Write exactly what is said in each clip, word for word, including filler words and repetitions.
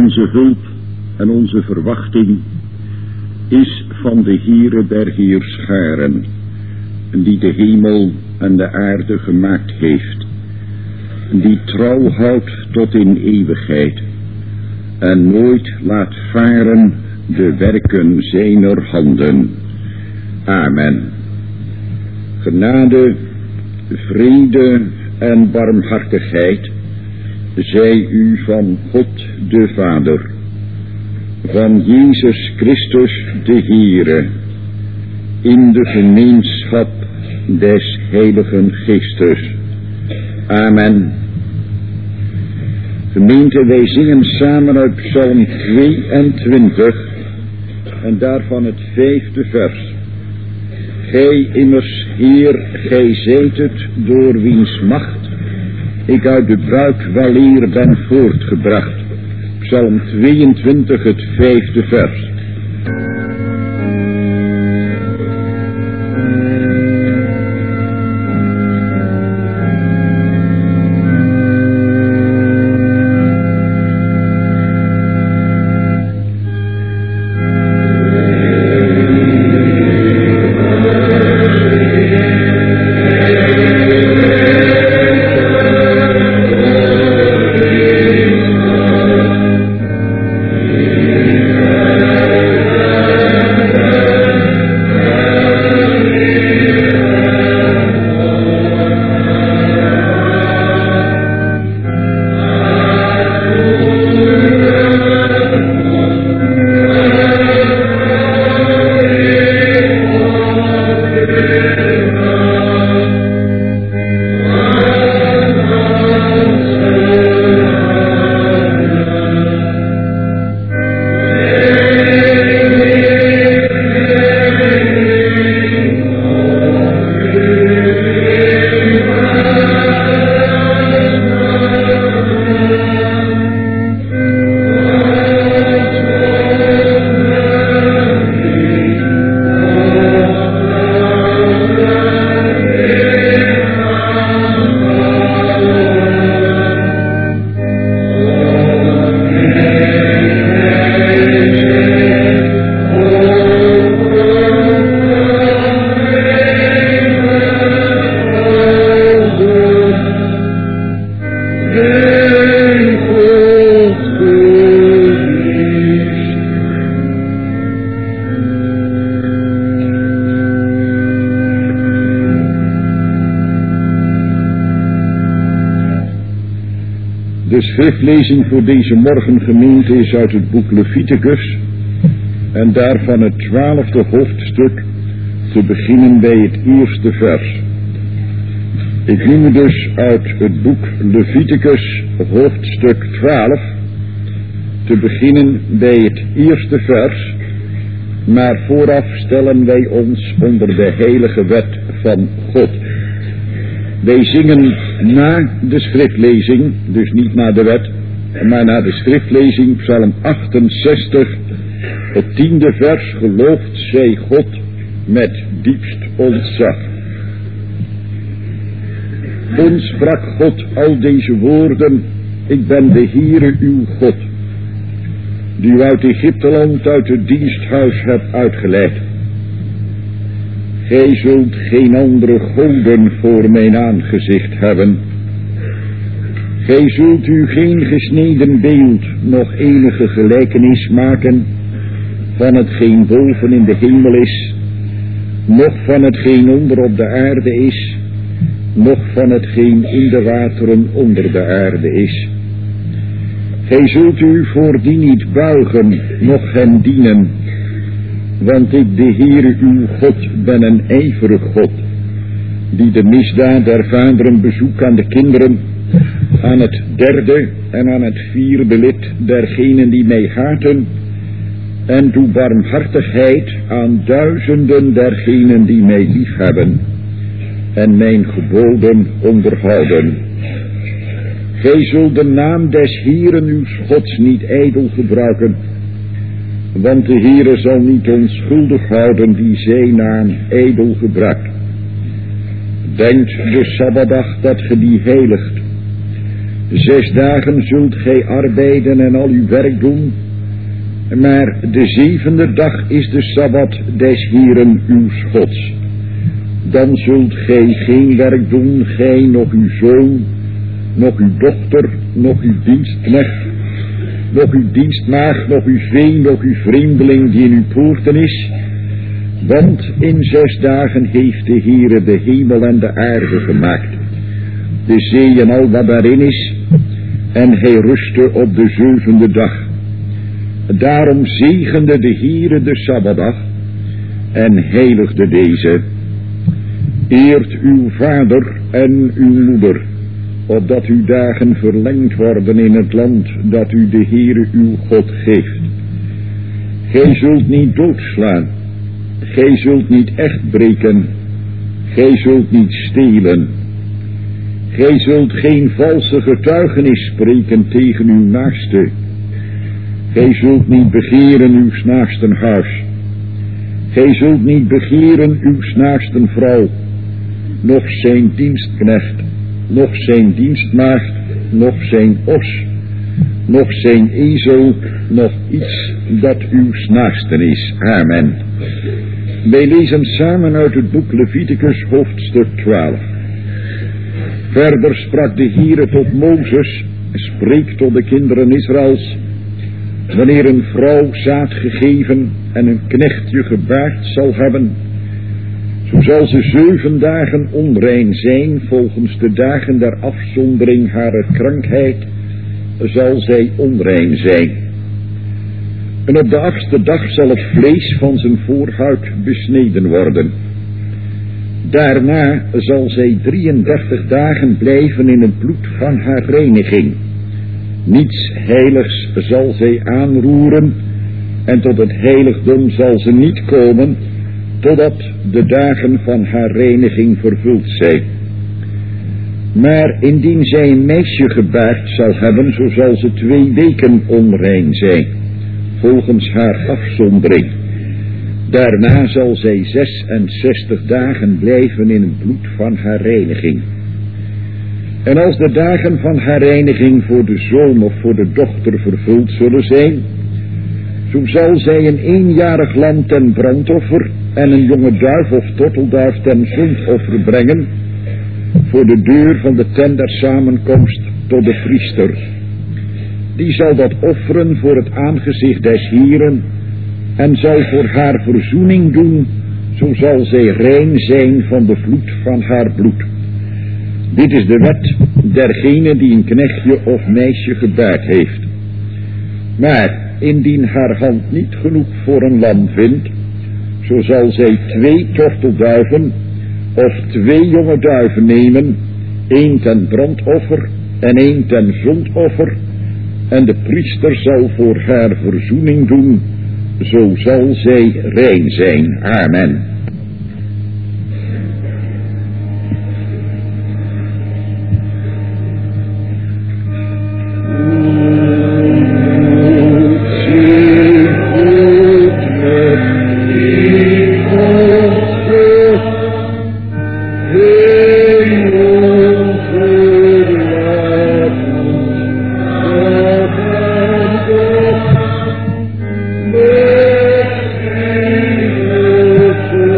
Onze hulp en onze verwachting is van de Heere der Heerscharen, die de hemel en de aarde gemaakt heeft, die trouw houdt tot in eeuwigheid en nooit laat varen de werken zijner handen. Amen. Genade, vrede en barmhartigheid zij u van God de Vader, van Jezus Christus de Heere, in de gemeenschap des Heiligen Geestes. Amen. Gemeente, wij zingen samen uit Psalm tweeëntwintig en daarvan het vijfde vers. Gij immers, Heer, gij zijt het door wiens macht ik uit de buik weleer ben voortgebracht. Psalm tweeëntwintig, het vijfde vers. De schriftlezing voor deze morgen, gemeente, is uit het boek Leviticus en daarvan het twaalfde hoofdstuk, te beginnen bij het eerste vers. Ik noem dus uit het boek Leviticus hoofdstuk twaalf, te beginnen bij het eerste vers, maar vooraf stellen wij ons onder de heilige wet van God. Wij zingen na de schriftlezing, dus niet na de wet, maar na de schriftlezing, Psalm achtenzestig, het tiende vers, geloofd zij God met diepst ontzag. Toen sprak God al deze woorden: ik ben de Heere uw God, die u uit Egypteland, uit het diensthuis hebt uitgeleid. Gij zult geen andere goden voor mijn aangezicht hebben. Gij zult u geen gesneden beeld, nog enige gelijkenis maken van hetgeen boven in de hemel is, noch van hetgeen onder op de aarde is, noch van hetgeen in de wateren onder de aarde is. Gij zult u voor die niet buigen, noch hen dienen, want ik, de Heere uw God, ben een ijverig God, die de misdaad der vaderen bezoekt aan de kinderen, aan het derde en aan het vierde lid dergenen die mij haten, en doe barmhartigheid aan duizenden dergenen die mij liefhebben en mijn geboden onderhouden. Gij zult de naam des Heeren uw Gods niet ijdel gebruiken, want de Heere zal niet onschuldig houden die zijn naam ijdel gebruikt. Denkt de Sabbatdag dat ge die heiligt. Zes dagen zult gij arbeiden en al uw werk doen, maar de zevende dag is de Sabbat des Heeren uw Gods. Dan zult gij geen werk doen, gij, nog uw zoon, nog uw dochter, nog uw dienstknecht, nog uw dienstmaagd, nog uw vee, nog uw vreemdeling die in uw poorten is. Want in zes dagen heeft de Heere de hemel en de aarde gemaakt, de zee en al wat daarin is, en hij rustte op de zevende dag. Daarom zegende de Heere de Sabbatdag en heiligde deze. Eert uw vader en uw moeder, opdat uw dagen verlengd worden in het land dat u de Heere uw God geeft. Gij zult niet doodslaan, gij zult niet echt breken, gij zult niet stelen. Gij zult geen valse getuigenis spreken tegen uw naaste. Gij zult niet begeren uw naasten huis. Gij zult niet begeren uw naasten vrouw, noch zijn dienstknecht, noch zijn dienstmaagd, noch zijn os, noch zijn ezel, noch iets dat uw naasten is. Amen. Wij lezen samen uit het boek Leviticus hoofdstuk twaalf. Verder sprak de Heere tot Mozes, spreek tot de kinderen Israëls, wanneer een vrouw zaad gegeven en een knechtje gebaard zal hebben, zo zal ze zeven dagen onrein zijn, volgens de dagen der afzondering harer krankheid zal zij onrein zijn. En op de achtste dag zal het vlees van zijn voorhuid besneden worden. Daarna zal zij drieëndertig dagen blijven in het bloed van haar reiniging. Niets heiligs zal zij aanroeren, en tot het heiligdom zal ze niet komen, totdat de dagen van haar reiniging vervuld zijn. Maar indien zij een meisje gebaard zal hebben, zo zal ze twee weken onrein zijn, volgens haar afzondering. Daarna zal zij zesenzestig dagen blijven in het bloed van haar reiniging. En als de dagen van haar reiniging voor de zoon of voor de dochter vervuld zullen zijn, zo zal zij een eenjarig lam ten brandoffer en een jonge duif of tortelduif ten zondoffer brengen, voor de deur van de tent der samenkomst tot de priester. Die zal dat offeren voor het aangezicht des Heeren, en zal voor haar verzoening doen, zo zal zij rein zijn van de vloed van haar bloed. Dit is de wet dergene die een knechtje of meisje gebaard heeft. Maar indien haar hand niet genoeg voor een lam vindt, zo zal zij twee tortelduiven of twee jonge duiven nemen, één ten brandoffer en één ten zondoffer, en de priester zal voor haar verzoening doen, zo zal zij rein zijn. Amen. Thank you.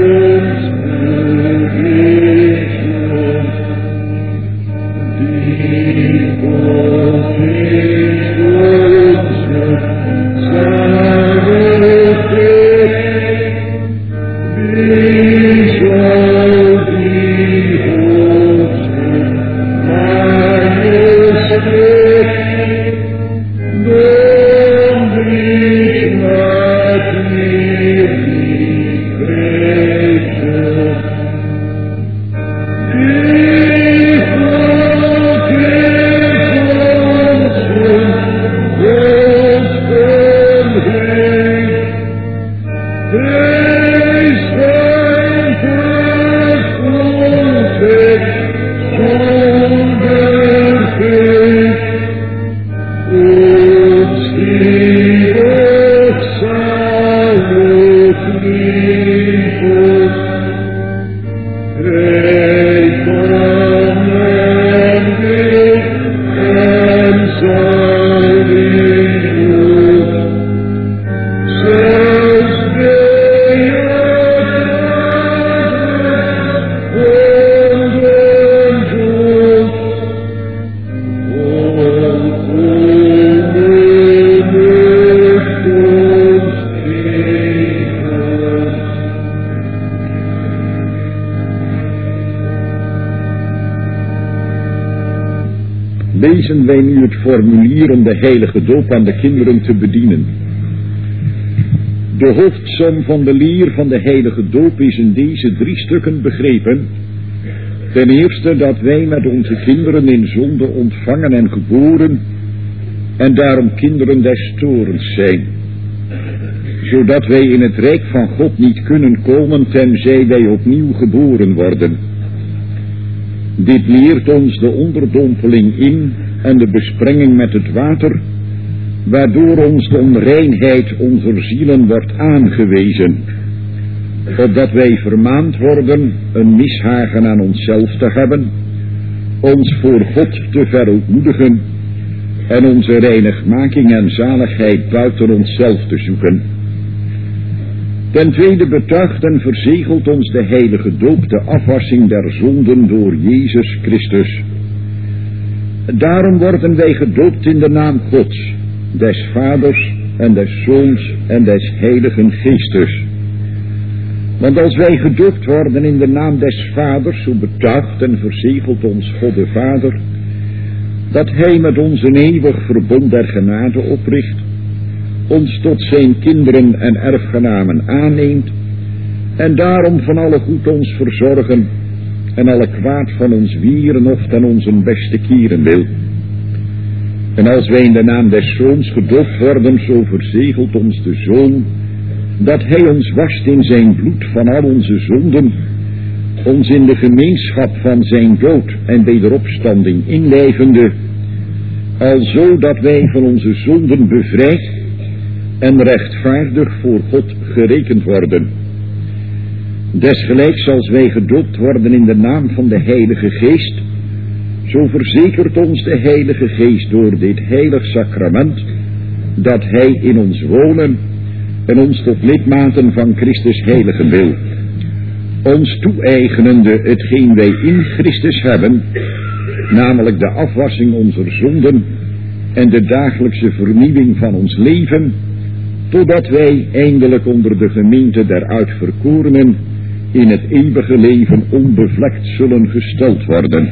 wensen wij nu het formulier om de heilige doop aan de kinderen te bedienen. De hoofdsom van de leer van de heilige doop is in deze drie stukken begrepen. Ten eerste dat wij met onze kinderen in zonde ontvangen en geboren en daarom kinderen des toorns zijn. Zodat wij in het rijk van God niet kunnen komen tenzij wij opnieuw geboren worden. Dit leert ons de onderdompeling in en de besprenging met het water, waardoor ons de onreinheid onze zielen wordt aangewezen, opdat wij vermaand worden een mishagen aan onszelf te hebben, ons voor God te verootmoedigen en onze reinigmaking en zaligheid buiten onszelf te zoeken. Ten tweede betuigt en verzegelt ons de heilige doop de afwassing der zonden door Jezus Christus. Daarom worden wij gedoopt in de naam Gods, des Vaders en des Zoons en des Heiligen Geestes. Want als wij gedoopt worden in de naam des Vaders, zo betuigt en verzegelt ons God de Vader, dat Hij met ons een eeuwig verbond der genade opricht, ons tot zijn kinderen en erfgenamen aanneemt, en daarom van alle goed ons verzorgen, en alle kwaad van ons wieren of ten onze beste keren wil. En als wij in de naam des Zoons gedoopt worden, zo verzegelt ons de Zoon, dat Hij ons wast in zijn bloed van al onze zonden, ons in de gemeenschap van zijn dood en wederopstanding inlijvende, alzo dat wij van onze zonden bevrijd en rechtvaardig voor God gerekend worden. Desgelijks als wij gedoopt worden in de naam van de Heilige Geest, zo verzekert ons de Heilige Geest door dit heilig sacrament, dat Hij in ons wonen en ons tot lidmaten van Christus heiligen wil, ons toe-eigenende hetgeen wij in Christus hebben, namelijk de afwassing onze zonden en de dagelijkse vernieuwing van ons leven, totdat wij eindelijk onder de gemeente der uitverkorenen in het eeuwige leven onbevlekt zullen gesteld worden.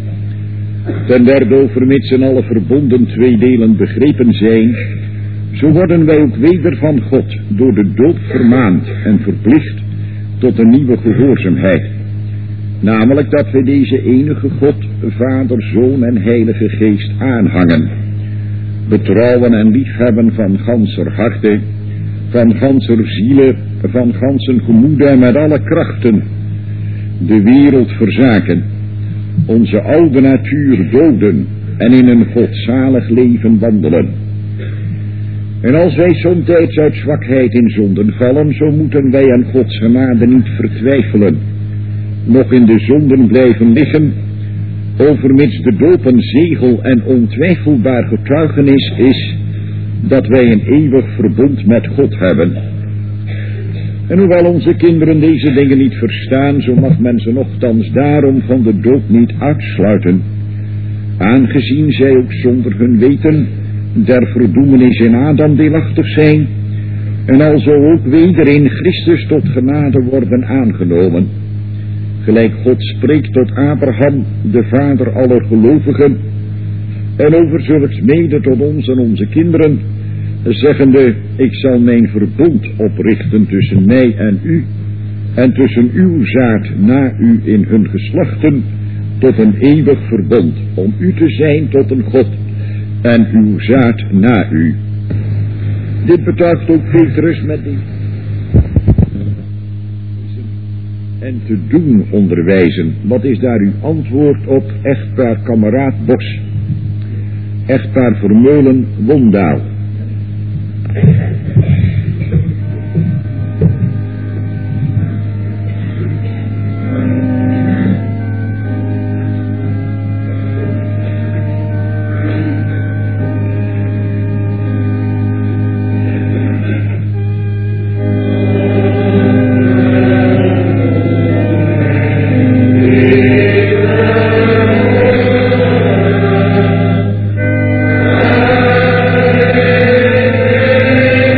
Ten derde, overmits in alle verbonden twee delen begrepen zijn, zo worden wij ook weder van God door de doop vermaand en verplicht tot een nieuwe gehoorzaamheid. Namelijk dat wij deze enige God, Vader, Zoon en Heilige Geest aanhangen, betrouwen en liefhebben van ganser harte, van ganser ziele, van gansen gemoede en met alle krachten, de wereld verzaken, onze oude natuur doden en in een godzalig leven wandelen. En als wij somtijds uit zwakheid in zonden vallen, zo moeten wij aan Gods genade niet vertwijfelen, nog in de zonden blijven liggen, overmits de doop een zegel en ontwijfelbaar getuigenis is dat wij een eeuwig verbond met God hebben. En hoewel onze kinderen deze dingen niet verstaan, zo mag men ze nochtans daarom van de doop niet uitsluiten, aangezien zij ook zonder hun weten der verdoemenis in Adam deelachtig zijn, en alzo ook weder in Christus tot genade worden aangenomen. Gelijk God spreekt tot Abraham, de vader aller gelovigen, en over zulks mede tot ons en onze kinderen, zeggende: ik zal mijn verbond oprichten tussen mij en u, en tussen uw zaad na u in hun geslachten, tot een eeuwig verbond, om u te zijn tot een God, en uw zaad na u. Dit betuigt ook Petrus met die en te doen onderwijzen. Wat is daar uw antwoord op, echtpaar Kameraad Bos, echtpaar Vermeulen Wondaal? Amen.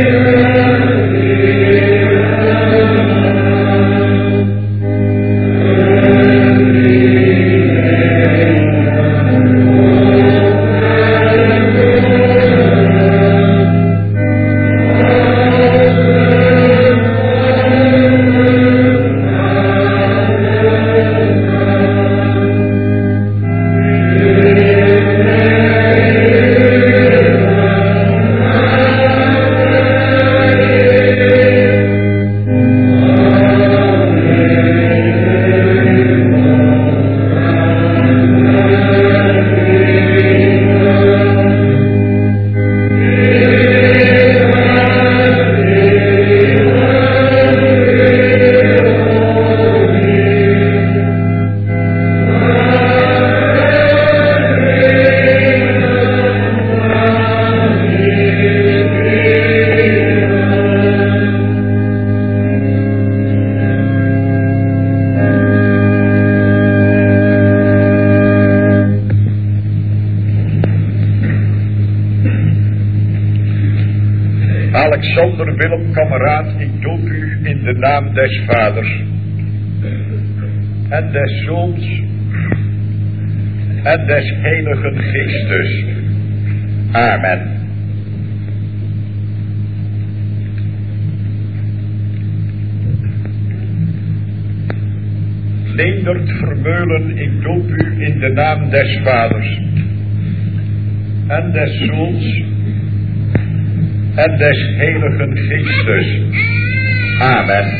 Alexander Willem Kameraad, ik doop u in de naam des Vaders en des Zoons en des Heiligen Geestes. Amen. Leendert Vermeulen, ik doop u in de naam des Vaders en des Zoons en des Heiligen Geestes. Amen.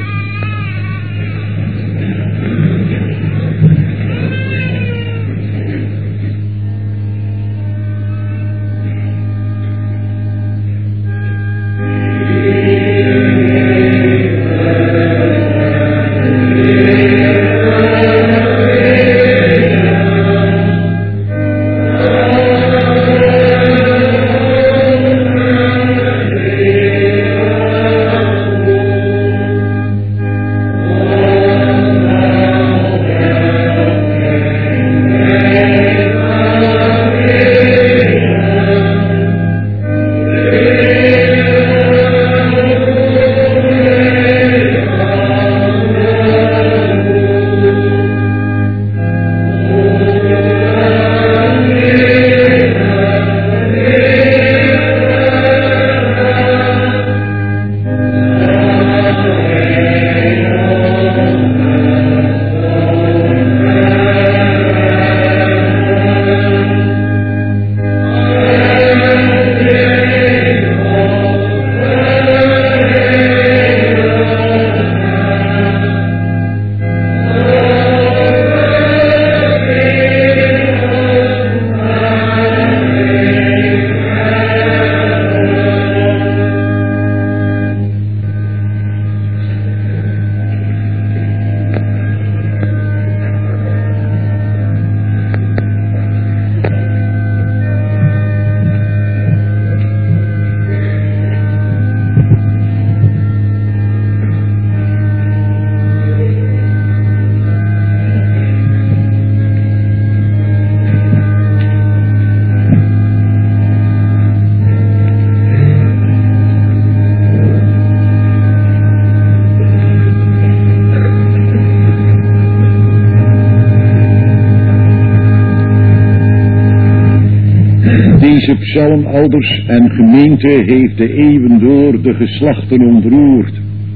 Deze psalm, ouders en gemeente, heeft de eeuwen door de geslachten ontroerd.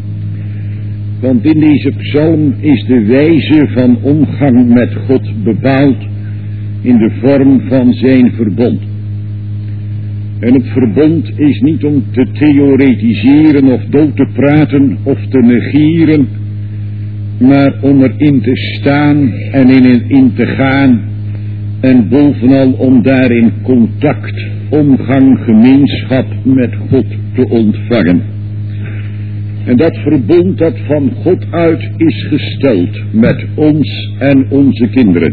Want in deze psalm is de wijze van omgang met God bepaald in de vorm van zijn verbond. En het verbond is niet om te theoretiseren of dood te praten of te negeren, maar om erin te staan en in, in te gaan. En bovenal om daarin contact, omgang, gemeenschap met God te ontvangen. En dat verbond dat van God uit is gesteld met ons en onze kinderen,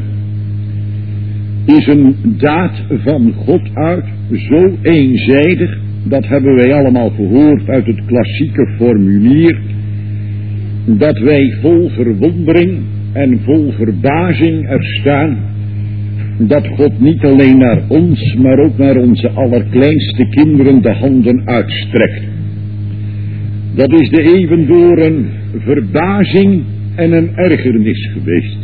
is een daad van God uit, zo eenzijdig, dat hebben wij allemaal gehoord uit het klassieke formulier, dat wij vol verwondering en vol verbazing er staan, dat God niet alleen naar ons, maar ook naar onze allerkleinste kinderen de handen uitstrekt. Dat is de eeuwen door een verbazing en een ergernis geweest.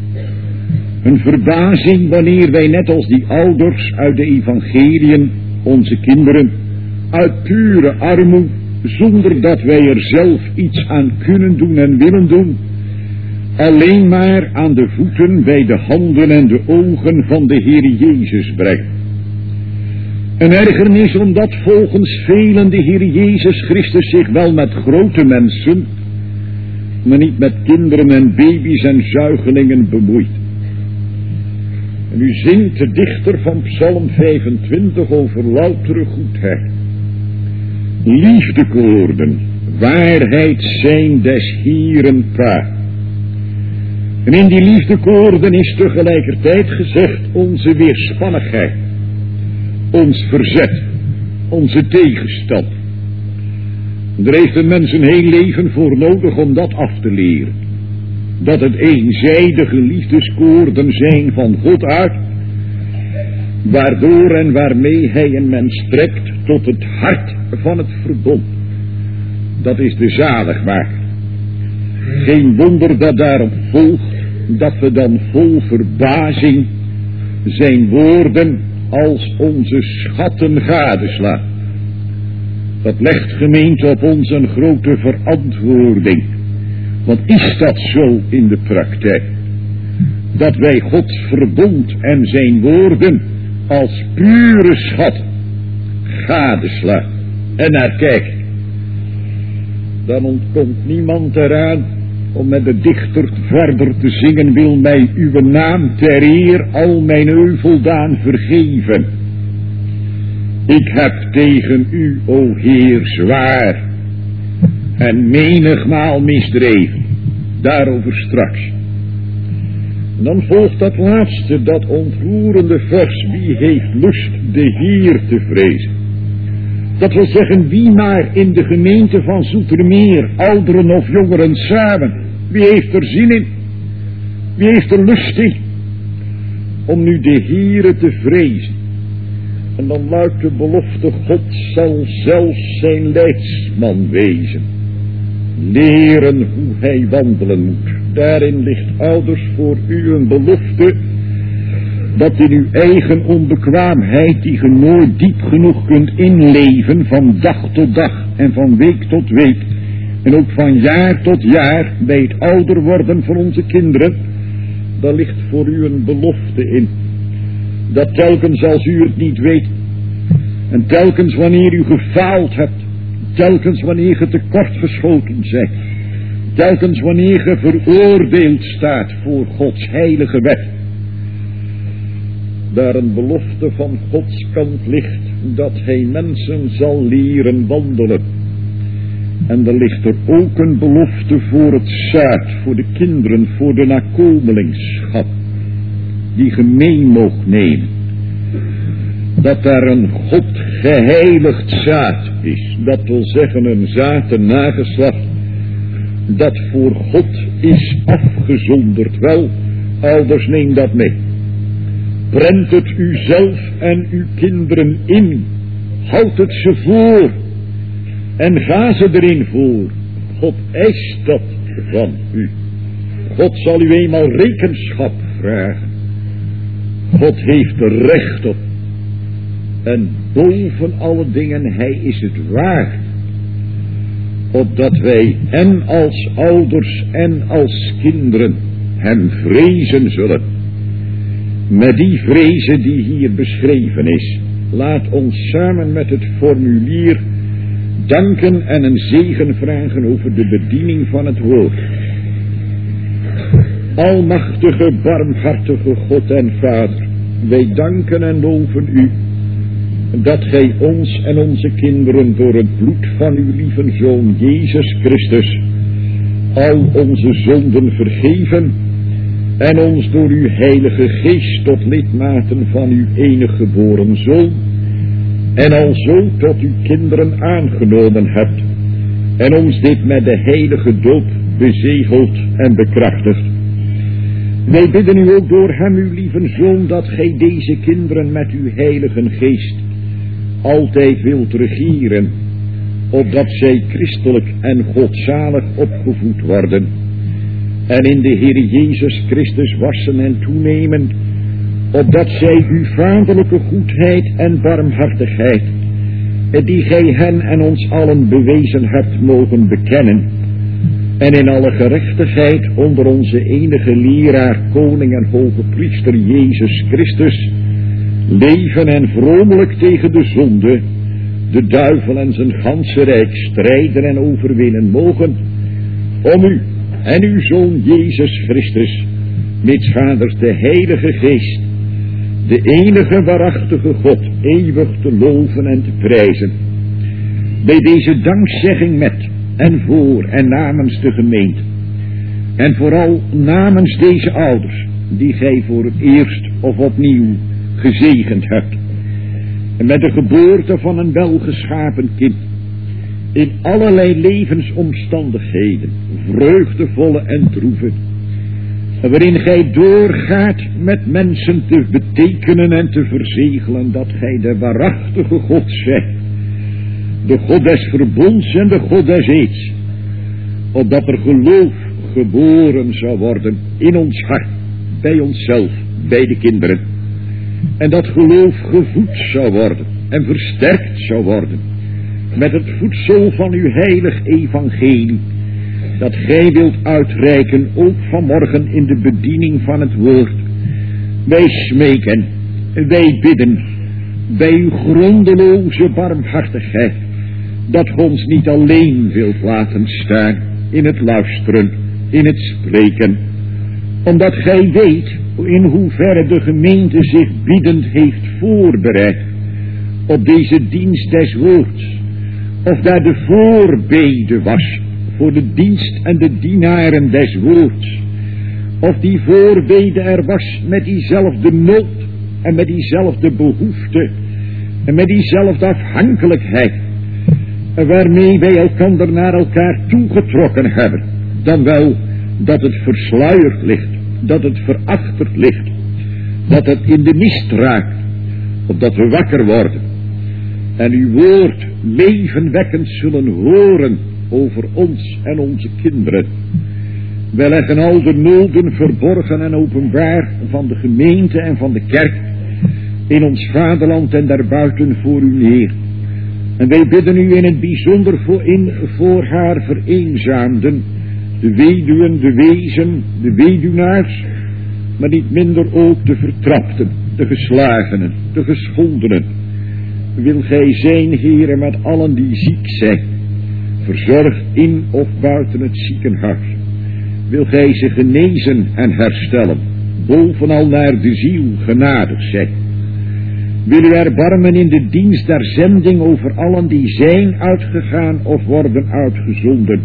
Een verbazing wanneer wij net als die ouders uit de evangeliën onze kinderen uit pure armoede, zonder dat wij er zelf iets aan kunnen doen en willen doen, alleen maar aan de voeten, bij de handen en de ogen van de Heer Jezus brengt. Een ergernis omdat volgens velen de Heer Jezus Christus zich wel met grote mensen, maar niet met kinderen en baby's en zuigelingen bemoeit. En u zingt de dichter van Psalm vijfentwintig over loutere goedheid. Liefdekoorden, waarheid zijn des Hieren praat. En in die liefdekoorden is tegelijkertijd gezegd onze weerspannigheid, ons verzet, onze tegenstand. Er heeft een mens een heel leven voor nodig om dat af te leren. Dat het eenzijdige liefdeskoorden zijn van God uit, waardoor en waarmee hij een mens trekt tot het hart van het verbond. Dat is de zaligmaker. Geen wonder dat daarop volgt dat we dan vol verbazing zijn woorden als onze schatten gadeslaan. Dat legt gemeente op ons een grote verantwoording. Want is dat zo in de praktijk? Dat wij Gods verbond en zijn woorden als pure schat gadeslaan en naar kijken. Dan ontkomt niemand eraan om met de dichter verder te zingen: wil mij uw naam ter eer al mijn euveldaan vergeven. Ik heb tegen u, o Heer, zwaar en menigmaal misdreven. Daarover straks. Dan volgt dat laatste, dat ontroerende vers: wie heeft lust de Heer te vrezen? Dat wil zeggen, wie maar in de gemeente van Zoetermeer, ouderen of jongeren samen, wie heeft er zin in? Wie heeft er lust in? Om nu de Heere te vrezen. En dan luidt de belofte: God zal zelfs zijn leidsman wezen. Leren hoe hij wandelen moet. Daarin ligt, ouders, voor u een belofte, dat in uw eigen onbekwaamheid, die ge nooit diep genoeg kunt inleven, van dag tot dag en van week tot week, en ook van jaar tot jaar, bij het ouder worden van onze kinderen, daar ligt voor u een belofte in. Dat telkens als u het niet weet, en telkens wanneer u gefaald hebt, telkens wanneer ge tekortgeschoten zijt, telkens wanneer ge veroordeeld staat voor Gods heilige wet, daar een belofte van Gods kant ligt, dat hij mensen zal leren wandelen. En er ligt er ook een belofte voor het zaad, voor de kinderen, voor de nakomelingschap, die ge mee moogt nemen. Dat daar een God geheiligd zaad is, dat wil zeggen een zaad, een nageslacht, dat voor God is afgezonderd. Wel, ouders, neem dat mee. Prent het u zelf en uw kinderen in. Houd het ze voor. En ga ze erin voor. God eist dat van u. God zal u eenmaal rekenschap vragen. God heeft er recht op. En boven alle dingen, hij is het waard. Opdat wij en als ouders en als kinderen hem vrezen zullen. Met die vrezen die hier beschreven is, laat ons samen met het formulier danken en een zegen vragen over de bediening van het woord. Almachtige, barmhartige God en Vader, wij danken en loven u, dat gij ons en onze kinderen door het bloed van uw lieve Zoon Jezus Christus al onze zonden vergeven en ons door uw heilige geest tot lidmaten van uw enige geboren Zoon en alzo tot uw kinderen aangenomen hebt en ons dit met de heilige doop bezegeld en bekrachtigd. Wij bidden u ook door hem, uw lieve Zoon, dat gij deze kinderen met uw heilige geest altijd wilt regeren, opdat zij christelijk en godzalig opgevoed worden en in de Heer Jezus Christus wassen en toenemen, opdat zij uw vaderlijke goedheid en barmhartigheid, die gij hen en ons allen bewezen hebt, mogen bekennen en in alle gerechtigheid onder onze enige leraar, koning en hoge priester Jezus Christus leven en vromelijk tegen de zonde, de duivel en zijn ganse rijk strijden en overwinnen mogen, om u en uw Zoon Jezus Christus, met vaders de heilige geest, de enige waarachtige God, eeuwig te loven en te prijzen. Bij deze dankzegging met en voor en namens de gemeente, en vooral namens deze ouders, die gij voor het eerst of opnieuw gezegend hebt, en met de geboorte van een welgeschapen kind, in allerlei levensomstandigheden, vreugdevolle en droeve, waarin gij doorgaat met mensen te betekenen en te verzegelen dat gij de waarachtige God zijt, de God des verbonds en de God des eeds, opdat er geloof geboren zou worden in ons hart, bij onszelf, bij de kinderen, en dat geloof gevoed zou worden en versterkt zou worden met het voedsel van uw heilig evangelie, dat gij wilt uitreiken, ook vanmorgen in de bediening van het woord. Wij smeken, wij bidden, bij uw grondeloze barmhartigheid, dat gij ons niet alleen wilt laten staan in het luisteren, in het spreken, omdat gij weet in hoeverre de gemeente zich biedend heeft voorbereid op deze dienst des woords, of daar de voorbede was voor de dienst en de dienaren des woords, of die voorbede er was met diezelfde nood en met diezelfde behoefte en met diezelfde afhankelijkheid, waarmee wij elkander naar elkaar toegetrokken hebben, dan wel dat het versluierd ligt, dat het verachterd ligt, dat het in de mist raakt, opdat we wakker worden en uw woord levenwekkend zullen horen over ons en onze kinderen. Wij leggen al de noden verborgen en openbaar van de gemeente en van de kerk in ons vaderland en daarbuiten voor u neer. En wij bidden u in het bijzonder voor, in, voor haar vereenzaamden, de weduwen, de wezen, de weduwnaars, maar niet minder ook de vertrapten, de geslagenen, de geschondenen. Wil gij zijn, Heere, met allen die ziek zijn, verzorgd in of buiten het ziekenhuis. Wil gij ze genezen en herstellen, bovenal naar de ziel genadig zijn. Wil u erbarmen in de dienst der zending over allen die zijn uitgegaan of worden uitgezonden,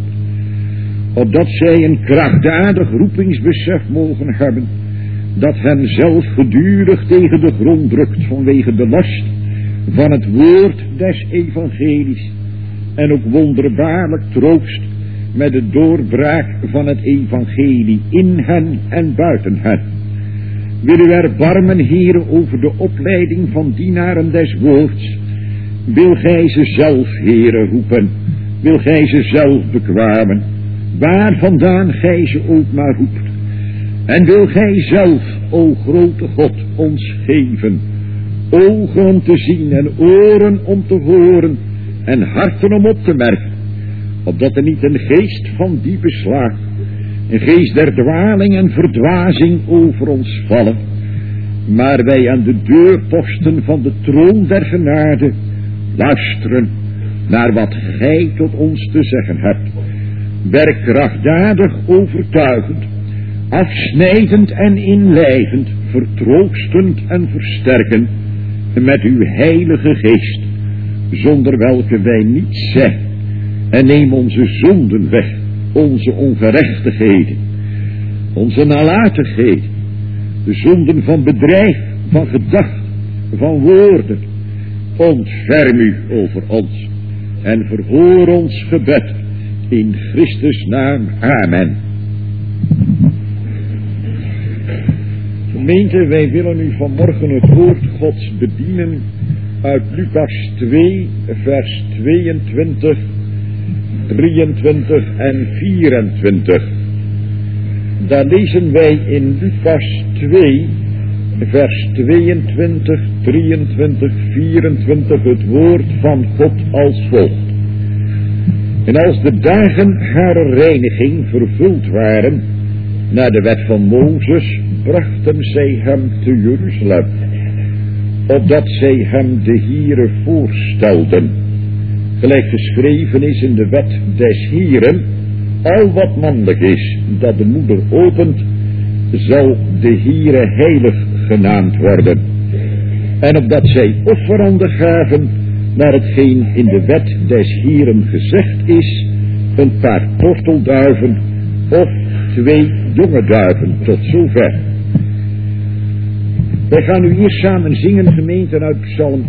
opdat zij een krachtdadig roepingsbesef mogen hebben, dat hen zelf gedurig tegen de grond drukt vanwege de last van het woord des evangelies, en ook wonderbaarlijk troost met de doorbraak van het evangelie in hen en buiten hen. Wil u erbarmen, Heere, over de opleiding van dienaren des woords. Wil gij ze zelf, Heere, roepen. Wil gij ze zelf bekwamen, waar vandaan gij ze ook maar roept. En wil gij zelf, o grote God, ons geven ogen om te zien en oren om te horen en harten om op te merken, opdat er niet een geest van die beslaat, een geest der dwaling en verdwazing over ons vallen, maar wij aan de deurposten van de troon der genade luisteren naar wat gij tot ons te zeggen hebt, werk krachtdadig overtuigend, afsnijdend en inlijvend, vertroostend en versterkend met uw heilige geest, zonder welke wij niets zijn, en neem onze zonden weg, onze ongerechtigheden, onze nalatigheden, de zonden van bedrijf, van gedachten, van woorden. Ontferm u over ons en verhoor ons gebed in Christus naam. Amen. Gemeente, wij willen u vanmorgen het woord Gods bedienen uit Lucas twee, vers tweeëntwintig, drieëntwintig en vierentwintig. Daar lezen wij in Lucas twee, vers tweeëntwintig, drieëntwintig, vierentwintig het woord van God als volgt. En als de dagen haar reiniging vervuld waren, naar de wet van Mozes, brachten zij hem te Jeruzalem, opdat zij hem de Here voorstelden. Gelijk geschreven is in de wet des Hieren, al wat mannelijk is, dat de moeder opent, zal de Here heilig genaamd worden. En opdat zij offeranden gaven, naar hetgeen in de wet des Hieren gezegd is, een paar tortelduiven of twee jonge duiven, tot zover. Wij gaan nu hier samen zingen, gemeente, uit Psalm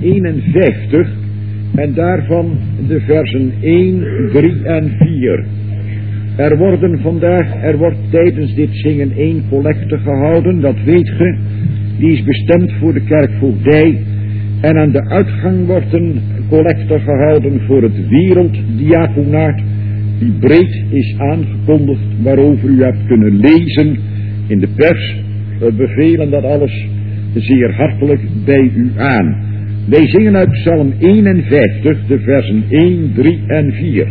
eenenvijftig en daarvan de versen één, drie en vier. Er worden vandaag, er wordt tijdens dit zingen één collecte gehouden, dat weet ge. Die is bestemd voor de kerkvoogdij. En aan de uitgang wordt een collecte gehouden voor het werelddiaconaat, die breed is aangekondigd, waarover u hebt kunnen lezen in de pers. We bevelen dat alles zeer hartelijk bij u aan. Wij zingen uit Psalm eenenvijftig, de versen één, drie en vier.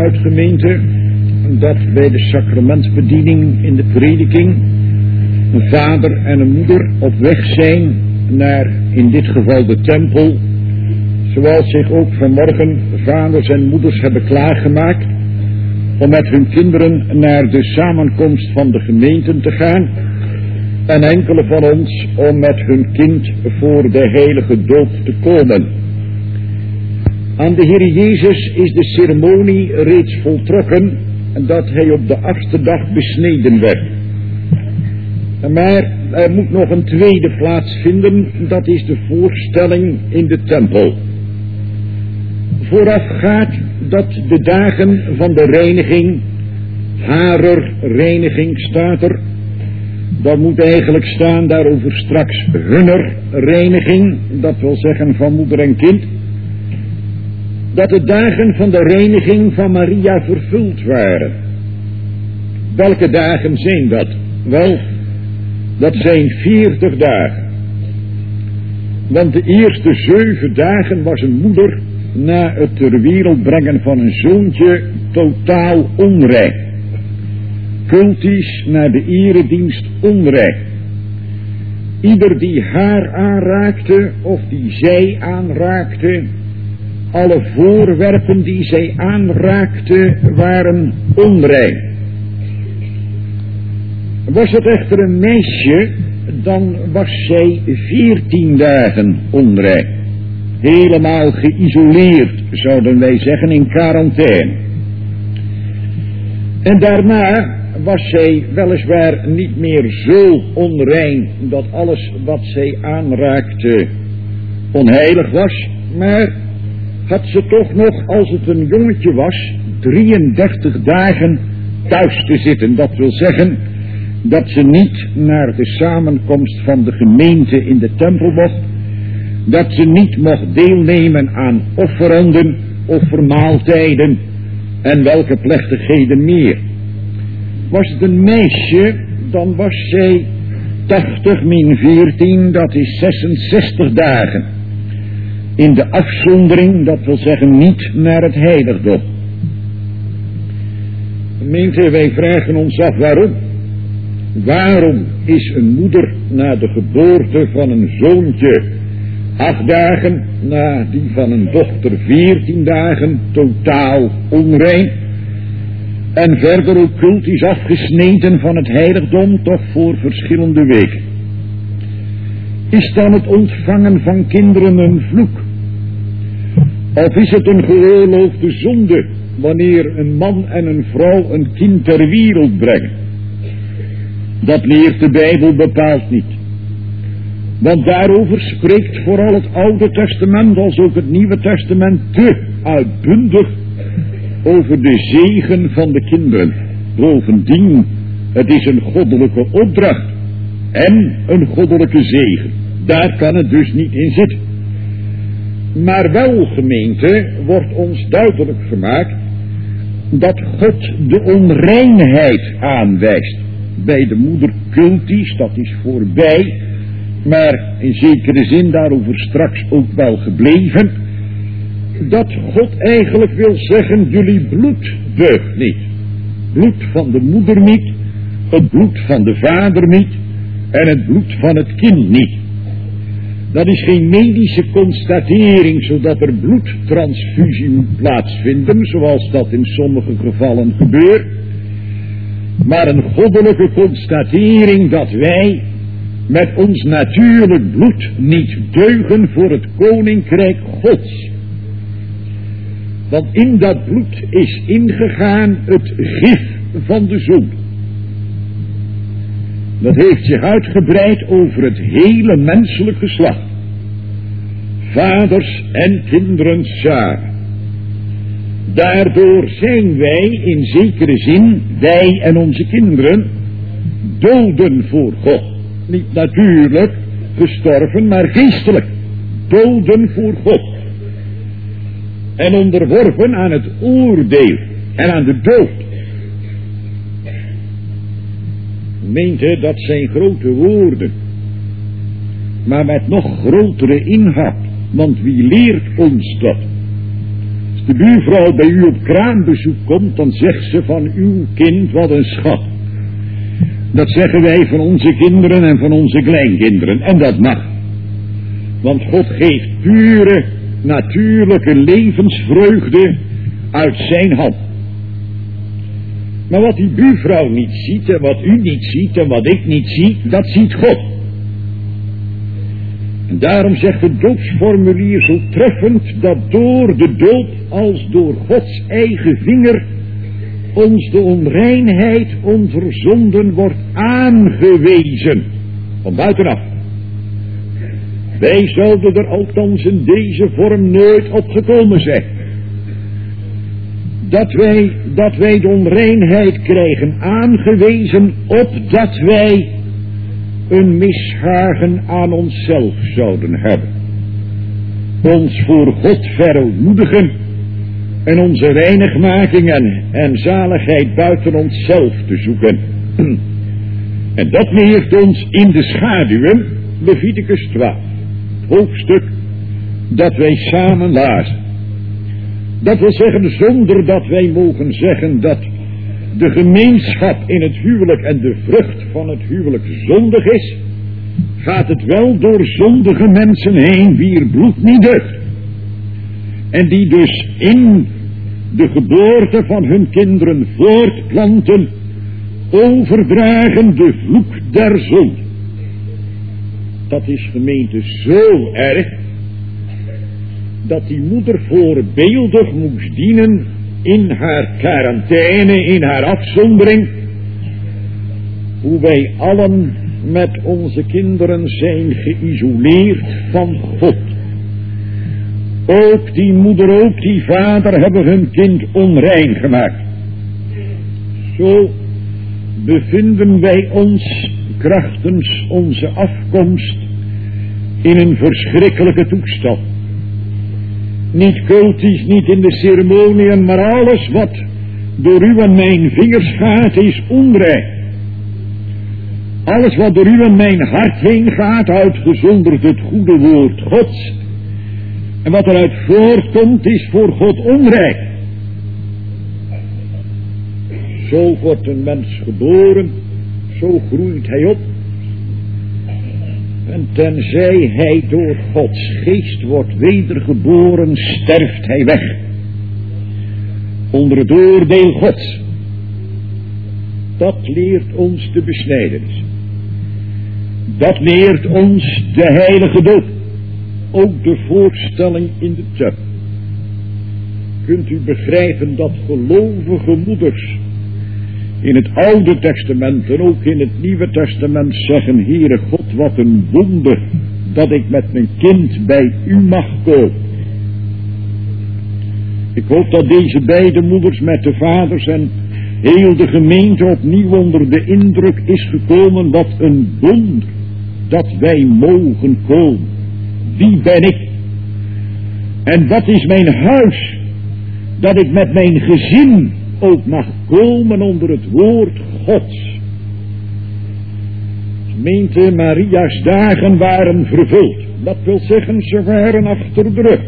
uit, gemeente, dat bij de sacramentbediening in de prediking een vader en een moeder op weg zijn naar, in dit geval, de tempel, zoals zich ook vanmorgen vaders en moeders hebben klaargemaakt om met hun kinderen naar de samenkomst van de gemeenten te gaan, en enkele van ons om met hun kind voor de heilige doop te komen. Aan de Heer Jezus is de ceremonie reeds voltrokken, dat hij op de achtste dag besneden werd. Maar er moet nog een tweede plaatsvinden, dat is de voorstelling in de tempel. Vooraf gaat dat de dagen van de reiniging, harer reiniging staat er, dat moet eigenlijk staan daarover straks hunner reiniging, dat wil zeggen van moeder en kind, dat de dagen van de reiniging van Maria vervuld waren. Welke dagen zijn dat? Wel, dat zijn veertig dagen. Want de eerste zeven dagen was een moeder na het ter wereld brengen van een zoontje totaal onrein. Cultisch naar de eredienst onrein. Ieder die haar aanraakte of die zij aanraakte, alle voorwerpen die zij aanraakte waren onrein. Was het echter een meisje, dan was zij veertien dagen onrein. Helemaal geïsoleerd, zouden wij zeggen, in quarantaine. En daarna was zij weliswaar niet meer zo onrein dat alles wat zij aanraakte onheilig was, maar had ze toch nog, als het een jongetje was, drieëndertig dagen thuis te zitten. Dat wil zeggen dat ze niet naar de samenkomst van de gemeente in de tempel mocht, dat ze niet mocht deelnemen aan offeranden, offermaaltijden en welke plechtigheden meer. Was het een meisje, dan was zij tachtig min veertien, dat is zesenzestig dagen. In de afzondering, dat wil zeggen niet naar het heiligdom. Gemeente, wij vragen ons af waarom. Waarom is een moeder na de geboorte van een zoontje acht dagen, na die van een dochter veertien dagen, totaal onrein, en verder ook cultisch afgesneden van het heiligdom, toch voor verschillende weken? Is dan het ontvangen van kinderen een vloek? Of is het een geoorloofde zonde wanneer een man en een vrouw een kind ter wereld brengen? Dat leert de Bijbel bepaald niet. Want daarover spreekt vooral het Oude Testament als ook het Nieuwe Testament te uitbundig over de zegen van de kinderen. Bovendien, het is een goddelijke opdracht en een goddelijke zegen. Daar kan het dus niet in zitten. Maar wel, gemeente, wordt ons duidelijk gemaakt dat God de onreinheid aanwijst. Bij de moeder cultisch, dat is voorbij, maar in zekere zin daarover straks ook wel gebleven, dat God eigenlijk wil zeggen, jullie bloed deugt niet. Bloed van de moeder niet, het bloed van de vader niet en het bloed van het kind niet. Dat is geen medische constatering, zodat er bloedtransfusie moet plaatsvinden, zoals dat in sommige gevallen gebeurt, maar een goddelijke constatering dat wij met ons natuurlijk bloed niet deugen voor het koninkrijk Gods. Want in dat bloed is ingegaan het gif van de zonde. Dat heeft zich uitgebreid over het hele menselijk geslacht. Vaders en kinderen samen. Daardoor zijn wij in zekere zin, wij en onze kinderen, doden voor God. Niet natuurlijk gestorven, maar geestelijk. Doden voor God. En onderworpen aan het oordeel en aan de dood. Meent, dat zijn grote woorden, maar met nog grotere inhoud. Want wie leert ons dat? de buurvrouw bij u op kraambezoek komt, dan zegt ze van uw kind wat een schat. Dat zeggen wij van onze kinderen en van onze kleinkinderen. En dat mag. Want God geeft pure, natuurlijke levensvreugde uit zijn hand. Maar wat die buurvrouw niet ziet en wat u niet ziet en wat ik niet zie, dat ziet God. En daarom zegt het doopsformulier zo treffend dat door de doop als door Gods eigen vinger ons de onreinheid onverzonden wordt aangewezen. Van buitenaf. Wij zouden er althans in deze vorm nooit op gekomen zijn. Dat wij, dat wij de onreinheid krijgen aangewezen opdat wij een mishagen aan onszelf zouden hebben. Ons voor God verootmoedigen en onze reinigmaking en, en zaligheid buiten onszelf te zoeken. En dat leert ons in de schaduwen, Leviticus twaalf, hoofdstuk dat wij samen lazen. Dat wil zeggen zonder dat wij mogen zeggen dat de gemeenschap in het huwelijk en de vrucht van het huwelijk zondig is, gaat het wel door zondige mensen heen wier bloed niet deugt. En die dus in de geboorte van hun kinderen voortplanten, overdragen de vloek der zonde. Dat is, gemeente, zo erg dat die moeder voorbeeldig moest dienen in haar quarantaine, in haar afzondering, hoe wij allen met onze kinderen zijn geïsoleerd van God. Ook die moeder, ook die vader hebben hun kind onrein gemaakt. Zo bevinden wij ons krachtens onze afkomst in een verschrikkelijke toestand. Niet cultisch, niet in de ceremoniën, maar alles wat door u en mijn vingers gaat is onrein. Alles wat door u en mijn hart heen gaat, uitgezonderd het goede woord Gods. En wat eruit voortkomt is voor God onrein. Zo wordt een mens geboren, zo groeit hij op. En tenzij hij door Gods geest wordt wedergeboren, sterft hij weg. Onder het oordeel Gods. Dat leert ons de besnijdenis. Dat leert ons de heilige doop. Ook de voorstelling in de tuin. Kunt u begrijpen dat gelovige moeders in het Oude Testament en ook in het Nieuwe Testament zeggen: Heere God, wat een wonder dat ik met mijn kind bij u mag komen. Ik hoop dat deze beide moeders met de vaders en heel de gemeente opnieuw onder de indruk is gekomen. Wat een wonder dat wij mogen komen. Wie ben ik? En wat is mijn huis? Dat ik met mijn gezin ook mag komen onder het woord Gods. Gemeente, Maria's dagen waren vervuld. Dat wil zeggen, ze waren achter de rug.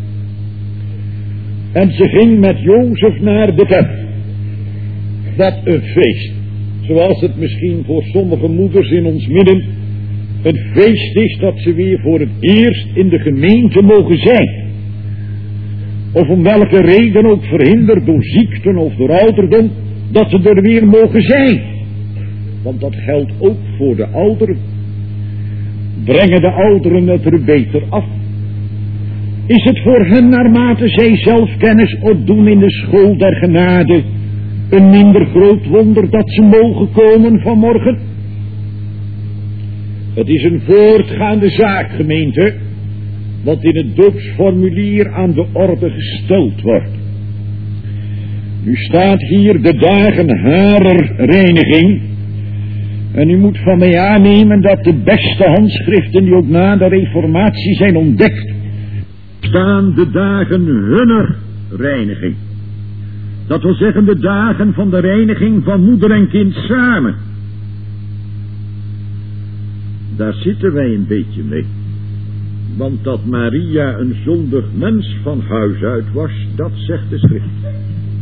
En ze ging met Jozef naar de tempel. Wat een feest. Zoals het misschien voor sommige moeders in ons midden een feest is dat ze weer voor het eerst in de gemeente mogen zijn. Of om welke reden ook verhinderd door ziekten of door ouderdom, dat ze er weer mogen zijn. Want dat geldt ook voor de ouderen. Brengen de ouderen het er beter af? Is het voor hen, naarmate zij zelf kennis opdoen in de school der genade, een minder groot wonder dat ze mogen komen vanmorgen? Het is een voortgaande zaak, gemeente, wat in het doopsformulier aan de orde gesteld wordt. Nu staat hier de dagen harer reiniging. En u moet van mij aannemen dat de beste handschriften die ook na de reformatie zijn ontdekt, staan de dagen hunner reiniging. Dat wil zeggen de dagen van de reiniging van moeder en kind samen. Daar zitten wij een beetje mee. Want dat Maria een zondig mens van huis uit was, dat zegt de schrift.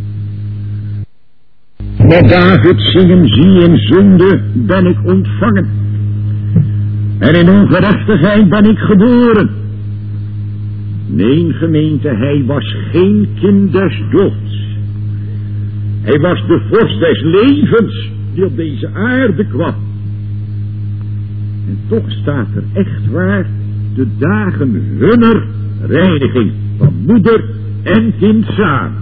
Met David zingen, zie in zonde ben ik ontvangen. En in ongerechtigheid ben ik geboren. Nee, gemeente, hij was geen kind des doods. Hij was de vorst des levens die op deze aarde kwam. En toch staat er echt waar de dagen hunner reiniging van moeder en kind samen.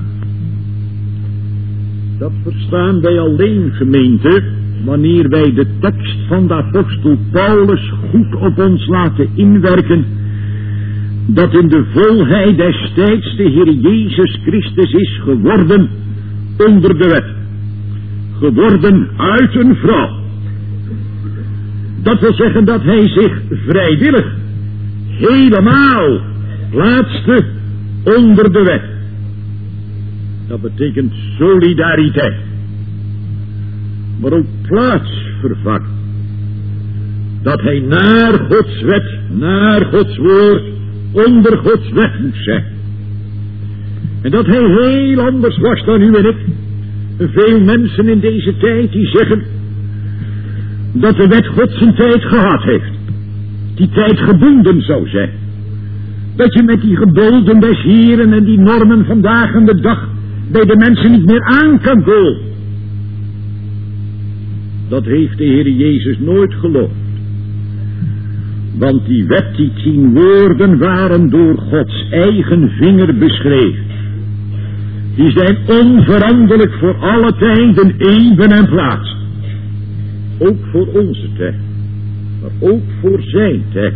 Dat verstaan wij alleen, gemeente, wanneer wij de tekst van de apostel Paulus goed op ons laten inwerken, dat in de volheid des tijds de Heer Jezus Christus is geworden onder de wet, geworden uit een vrouw. Dat wil zeggen dat hij zich vrijwillig helemaal plaatste onder de wet. Dat betekent solidariteit, maar ook plaatsvervang. Dat hij naar Gods wet, naar Gods woord, onder Gods wet moet zijn. En dat hij heel anders was dan u en ik. Veel mensen in deze tijd die zeggen dat de wet God zijn tijd gehad heeft. Die tijd gebonden zou zijn. Dat je met die geboden des Heren en die normen vandaag en de dag bij de mensen niet meer aan kan komen. Dat heeft de Heer Jezus nooit geloofd. Want die wet, die tien woorden waren door Gods eigen vinger beschreven. Die zijn onveranderlijk voor alle tijden, even en plaats. Ook voor onze tijd. Maar ook voor zijn tijd.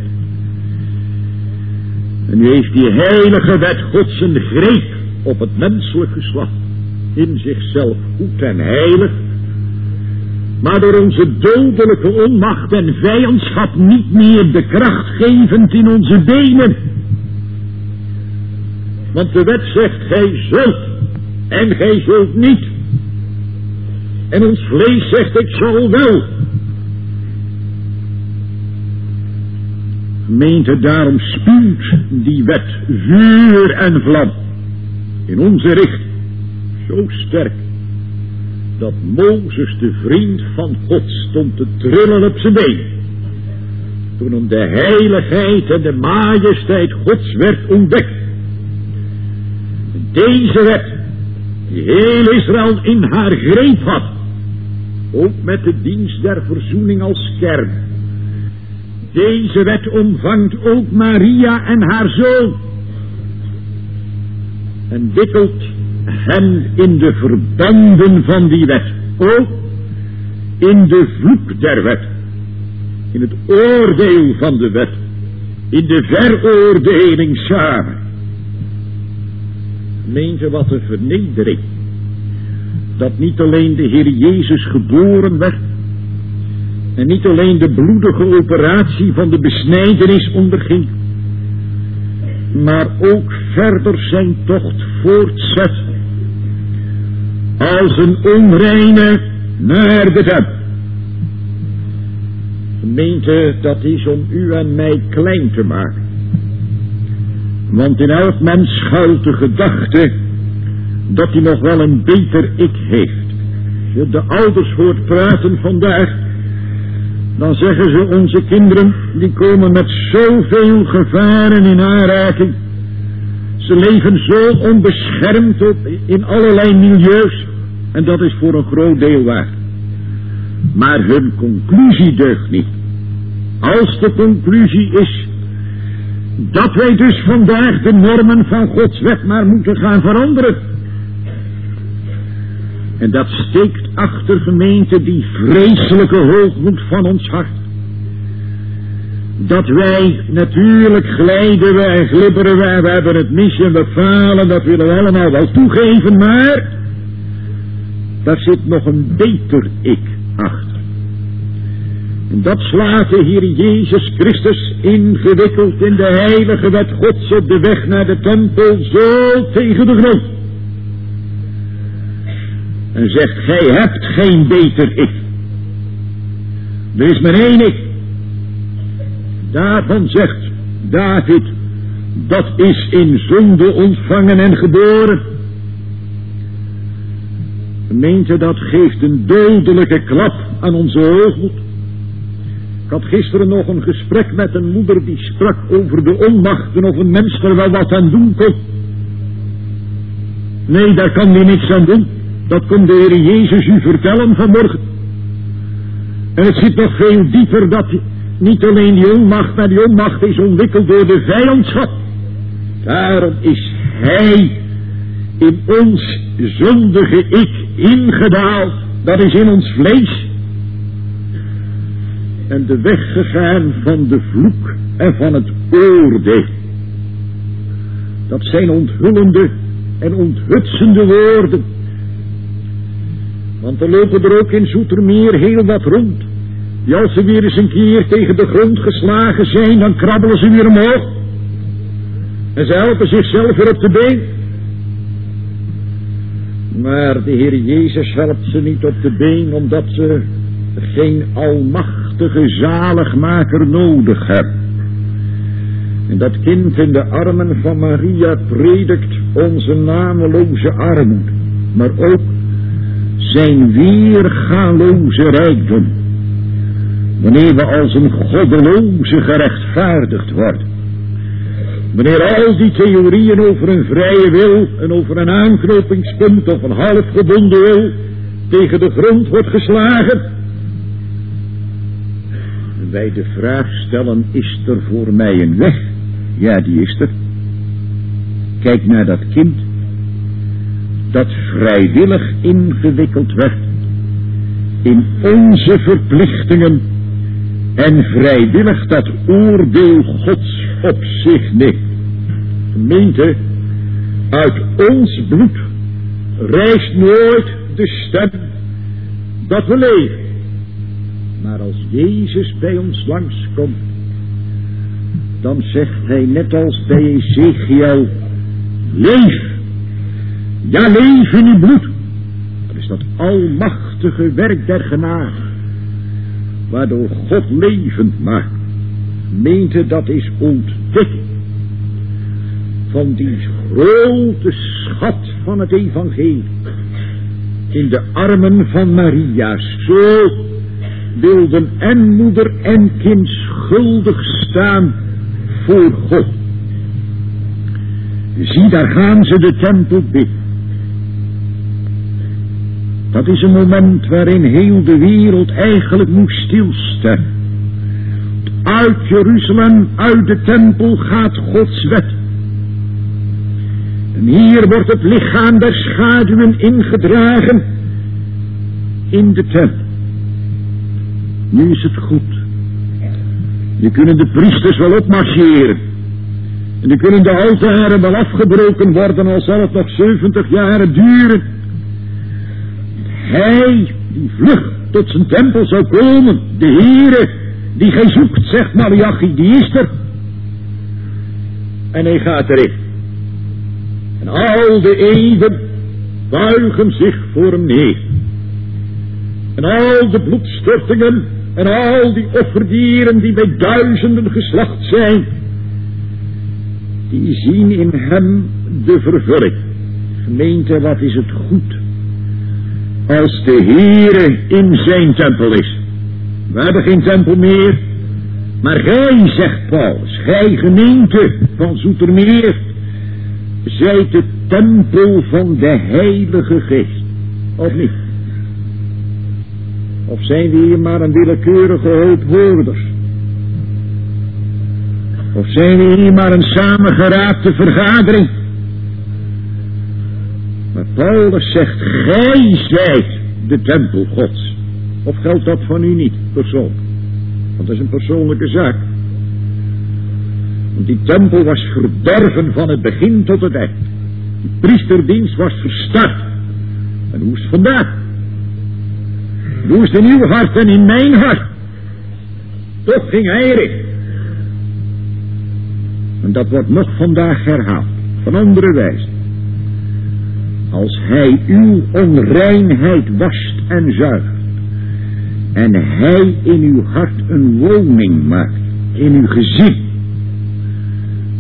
En nu heeft die heilige wet God zijn greep op het menselijk geslacht. In zichzelf goed en heilig. Maar door onze dodelijke onmacht en vijandschap niet meer de kracht gevend in onze benen. Want de wet zegt, gij zult en gij zult niet. En ons vlees zegt, ik zal wel. Gemeente, daarom spuwt die wet vuur en vlam in onze richting zo sterk, dat Mozes, de vriend van God, stond te trillen op zijn been, toen hem de heiligheid en de majesteit Gods werd ontdekt. Deze wet, die heel Israël in haar greep had, ook met de dienst der verzoening als kern. Deze wet omvangt ook Maria en haar zoon en wikkelt hen in de verbanden van die wet, ook in de vloek der wet, in het oordeel van de wet, in de veroordeling samen. Gemeente, wat een vernedering, dat niet alleen de Heer Jezus geboren werd, en niet alleen de bloedige operatie van de besnijdenis onderging, maar ook verder zijn tocht voortzet als een onreine naar de tempel. Gemeente, dat is om u en mij klein te maken. Want in elk mens schuilt de gedachte dat hij nog wel een beter ik heeft. Als je de ouders hoort praten vandaag, dan zeggen ze, onze kinderen, die komen met zoveel gevaren in aanraking. Ze leven zo onbeschermd op in allerlei milieus. En dat is voor een groot deel waar. Maar hun conclusie deugt niet. Als de conclusie is dat wij dus vandaag de normen van Gods wet maar moeten gaan veranderen. En dat steekt achter, gemeente, die vreselijke hoogmoed van ons hart. Dat wij natuurlijk glijden we en glibberen we, we hebben het mis en we falen, dat willen we allemaal wel toegeven, maar daar zit nog een beter ik achter. En dat slaat de Heer Jezus Christus ingewikkeld in de heilige wet Gods op de weg naar de tempel zo tegen de grond. En zegt, gij hebt geen beter ik. Er is maar één ik. Daarvan zegt David, dat is in zonde ontvangen en geboren. Gemeente, dat geeft een dodelijke klap aan onze hoogmoed. Ik had gisteren nog een gesprek met een moeder die sprak over de onmachten of een mens er wel wat aan doen kon. Nee, daar kan hij niks aan doen. Dat kon de Heer Jezus u vertellen vanmorgen. En het zit nog veel dieper dat niet alleen die onmacht, maar die onmacht is ontwikkeld door de vijandschap. Daarom is Hij in ons zondige ik ingedaald. Dat is in ons vlees. En de weg gegaan van de vloek en van het oordeel. Dat zijn onthullende en onthutsende woorden. Want er lopen er ook in Zoetermeer heel wat rond. Die als ze weer eens een keer tegen de grond geslagen zijn, dan krabbelen ze weer omhoog. En ze helpen zichzelf weer op de been. Maar de Heer Jezus helpt ze niet op de been, omdat ze geen almachtige zaligmaker nodig hebben. En dat kind in de armen van Maria predikt onze nameloze armoede, maar ook zijn weergaloze rijkdom, wanneer we als een goddeloze gerechtvaardigd worden. Wanneer al die theorieën over een vrije wil en over een aanknopingspunt of een halfgebonden wil tegen de grond wordt geslagen. En wij de vraag stellen, is er voor mij een weg? Ja, die is er. Kijk naar dat kind dat vrijwillig ingewikkeld werd in onze verplichtingen en vrijwillig dat oordeel Gods op zich neemt. Gemeente, uit ons bloed rijst nooit de stem dat we leven. Maar als Jezus bij ons langskomt, dan zegt hij net als bij Ezekiel, leef. Ja, leef in uw bloed. Dat is dat almachtige werk der genade, waardoor God levend maakt. Meente, dat is ontdekking van die grote schat van het evangelie in de armen van Maria. Zo wilden en moeder en kind schuldig staan voor God. Zie, daar gaan ze de tempel binnen. Dat is een moment waarin heel de wereld eigenlijk moest stilstaan. Uit Jeruzalem, uit de tempel gaat Gods wet. En hier wordt het lichaam der schaduwen ingedragen in de tempel. Nu is het goed. Nu kunnen de priesters wel opmarcheren. En nu kunnen de altaren wel afgebroken worden, al zal het nog zeventig jaren duren. Hij die vlug tot zijn tempel zou komen, de Heere die gij zoekt, zegt Malachi, die is er. En hij gaat erin. En al de eeuwen buigen zich voor hem neer. En al de bloedstortingen en al die offerdieren die bij duizenden geslacht zijn, die zien in hem de vervulling. Gemeente, wat is het goed als de Heere in zijn tempel is. We hebben geen tempel meer, maar gij, zegt Paulus, gij gemeente van Zoetermeer, zijt de tempel van de Heilige Geest. Of niet? Of zijn we hier maar een willekeurige hoop hoorders? Of zijn we hier maar een samengeraapte vergadering? Maar Paulus zegt, gij zijt de tempel Gods. Of geldt dat van u niet, persoonlijk? Want dat is een persoonlijke zaak. Want die tempel was verdorven van het begin tot het eind. Die priesterdienst was verstart. En hoe is het vandaag? Hoe is het in uw hart en in mijn hart? Toch ging hij erin. En dat wordt nog vandaag herhaald. Van andere wijze. Als hij uw onreinheid wast en zuivert. En hij in uw hart een woning maakt. In uw gezin.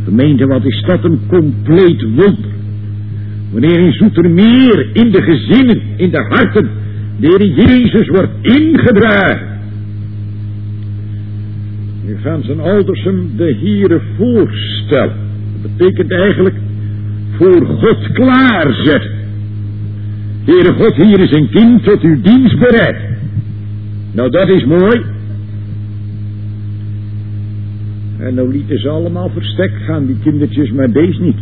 Gemeente, wat is dat een compleet wonder. Wanneer in Zoetermeer, in de gezinnen, in de harten, de Heer Jezus wordt ingedragen. Nu gaan zijn ouders hem de Heere voorstellen. Dat betekent eigenlijk voor God klaarzetten. Heere God, hier is een kind tot uw dienst bereid. Nou, dat is mooi. En nou lieten ze allemaal verstek gaan, die kindertjes, maar deze niet.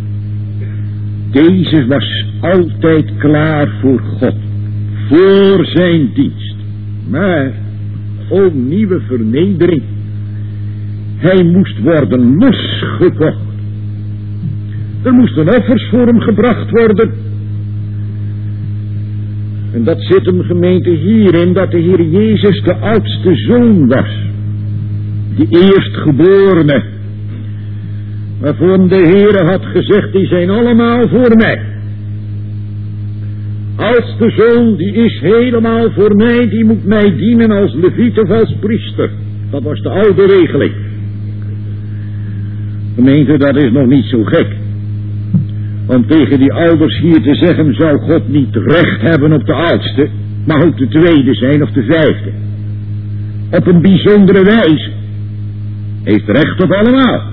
Deze was altijd klaar voor God. Voor zijn dienst. Maar, o nieuwe vernedering. Hij moest worden losgekocht. Er moesten offers voor hem gebracht worden. En dat zit hem, gemeente, hierin, dat de Heer Jezus de oudste zoon was. Die eerstgeborene. Waarvan de Heere had gezegd, die zijn allemaal voor mij. Oudste zoon, die is helemaal voor mij, die moet mij dienen als leviet of als priester. Dat was de oude regeling. Gemeente, dat is nog niet zo gek. Om tegen die ouders hier te zeggen, zou God niet recht hebben op de oudste, maar ook de tweede zijn of de vijfde. Op een bijzondere wijze. Heeft recht op allemaal.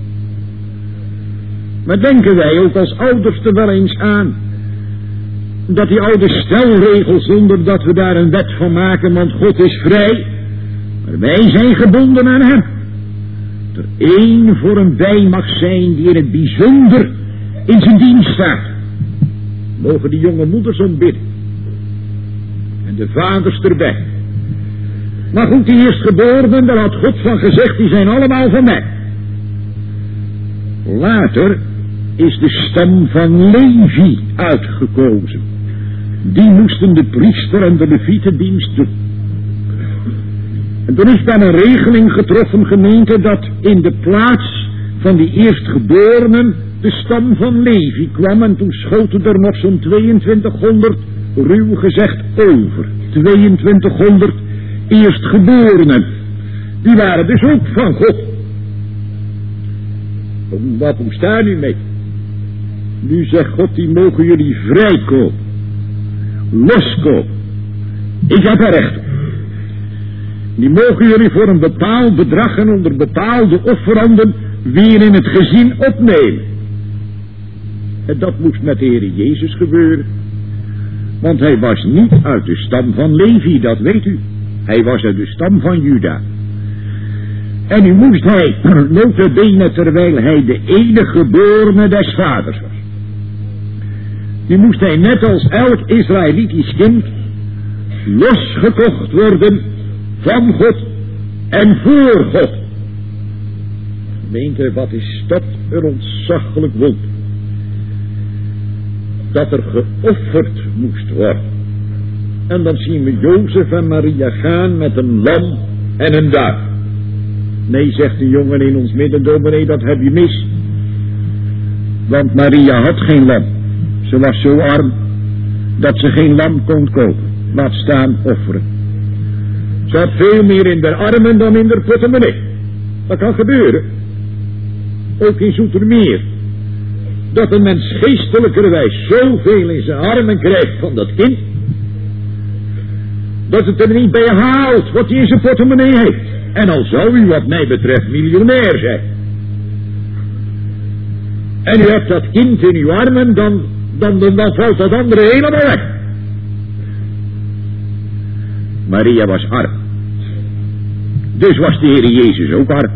Maar denken wij ook als ouders er wel eens aan, dat die oude stelregels, zonder dat we daar een wet van maken, want God is vrij, maar wij zijn gebonden aan hem. Er één voor een bij mag zijn die in het bijzonder in zijn dienst staat. Mogen die jonge moeders ontbidden. En de vaders erbij. Maar goed, die eerstgeborenen, daar had God van gezegd, die zijn allemaal van mij. Later is de stam van Levi uitgekozen. Die moesten de priester en de levietendienst doen. En toen is daar een regeling getroffen, gemeente, dat in de plaats van die eerstgeborenen de stam van Levi kwam. En toen schoten er nog zo'n tweeëntwintighonderd, ruw gezegd, over. tweeëntwintighonderd eerstgeborenen. Die waren dus ook van God. Wat moest daar nu mee? Nu zegt God, die mogen jullie vrijkopen. Loskopen. Ik heb er recht op. Die mogen jullie voor een bepaald bedrag en onder bepaalde offeranden weer in het gezin opnemen. En dat moest met de Heer Jezus gebeuren. Want hij was niet uit de stam van Levi, dat weet u. Hij was uit de stam van Juda. En nu moest hij, nota bene, terwijl hij de enige geborene des vaders was. Nu moest hij net als elk Israëlitisch kind losgekocht worden van God en voor God. Gemeente, wat is dat een ontzaglijk wonder. Dat er geofferd moest worden. En dan zien we Jozef en Maria gaan met een lam en een duif. Nee, zegt de jongen in ons midden, dominee, dat heb je mis. Want Maria had geen lam. Ze was zo arm dat ze geen lam kon kopen. Laat staan offeren. Ze had veel meer in de armen dan in de portemonnee. Dat kan gebeuren. Ook in Zoetermeer. Dat een mens geestelijkerwijs zoveel in zijn armen krijgt van dat kind, dat het er niet bij haalt wat hij in zijn portemonnee heeft. En al zou u wat mij betreft miljonair zijn. En u hebt dat kind in uw armen, dan, dan, dan, dan valt dat andere helemaal weg. Maria was arm. Dus was de Heer Jezus ook arm.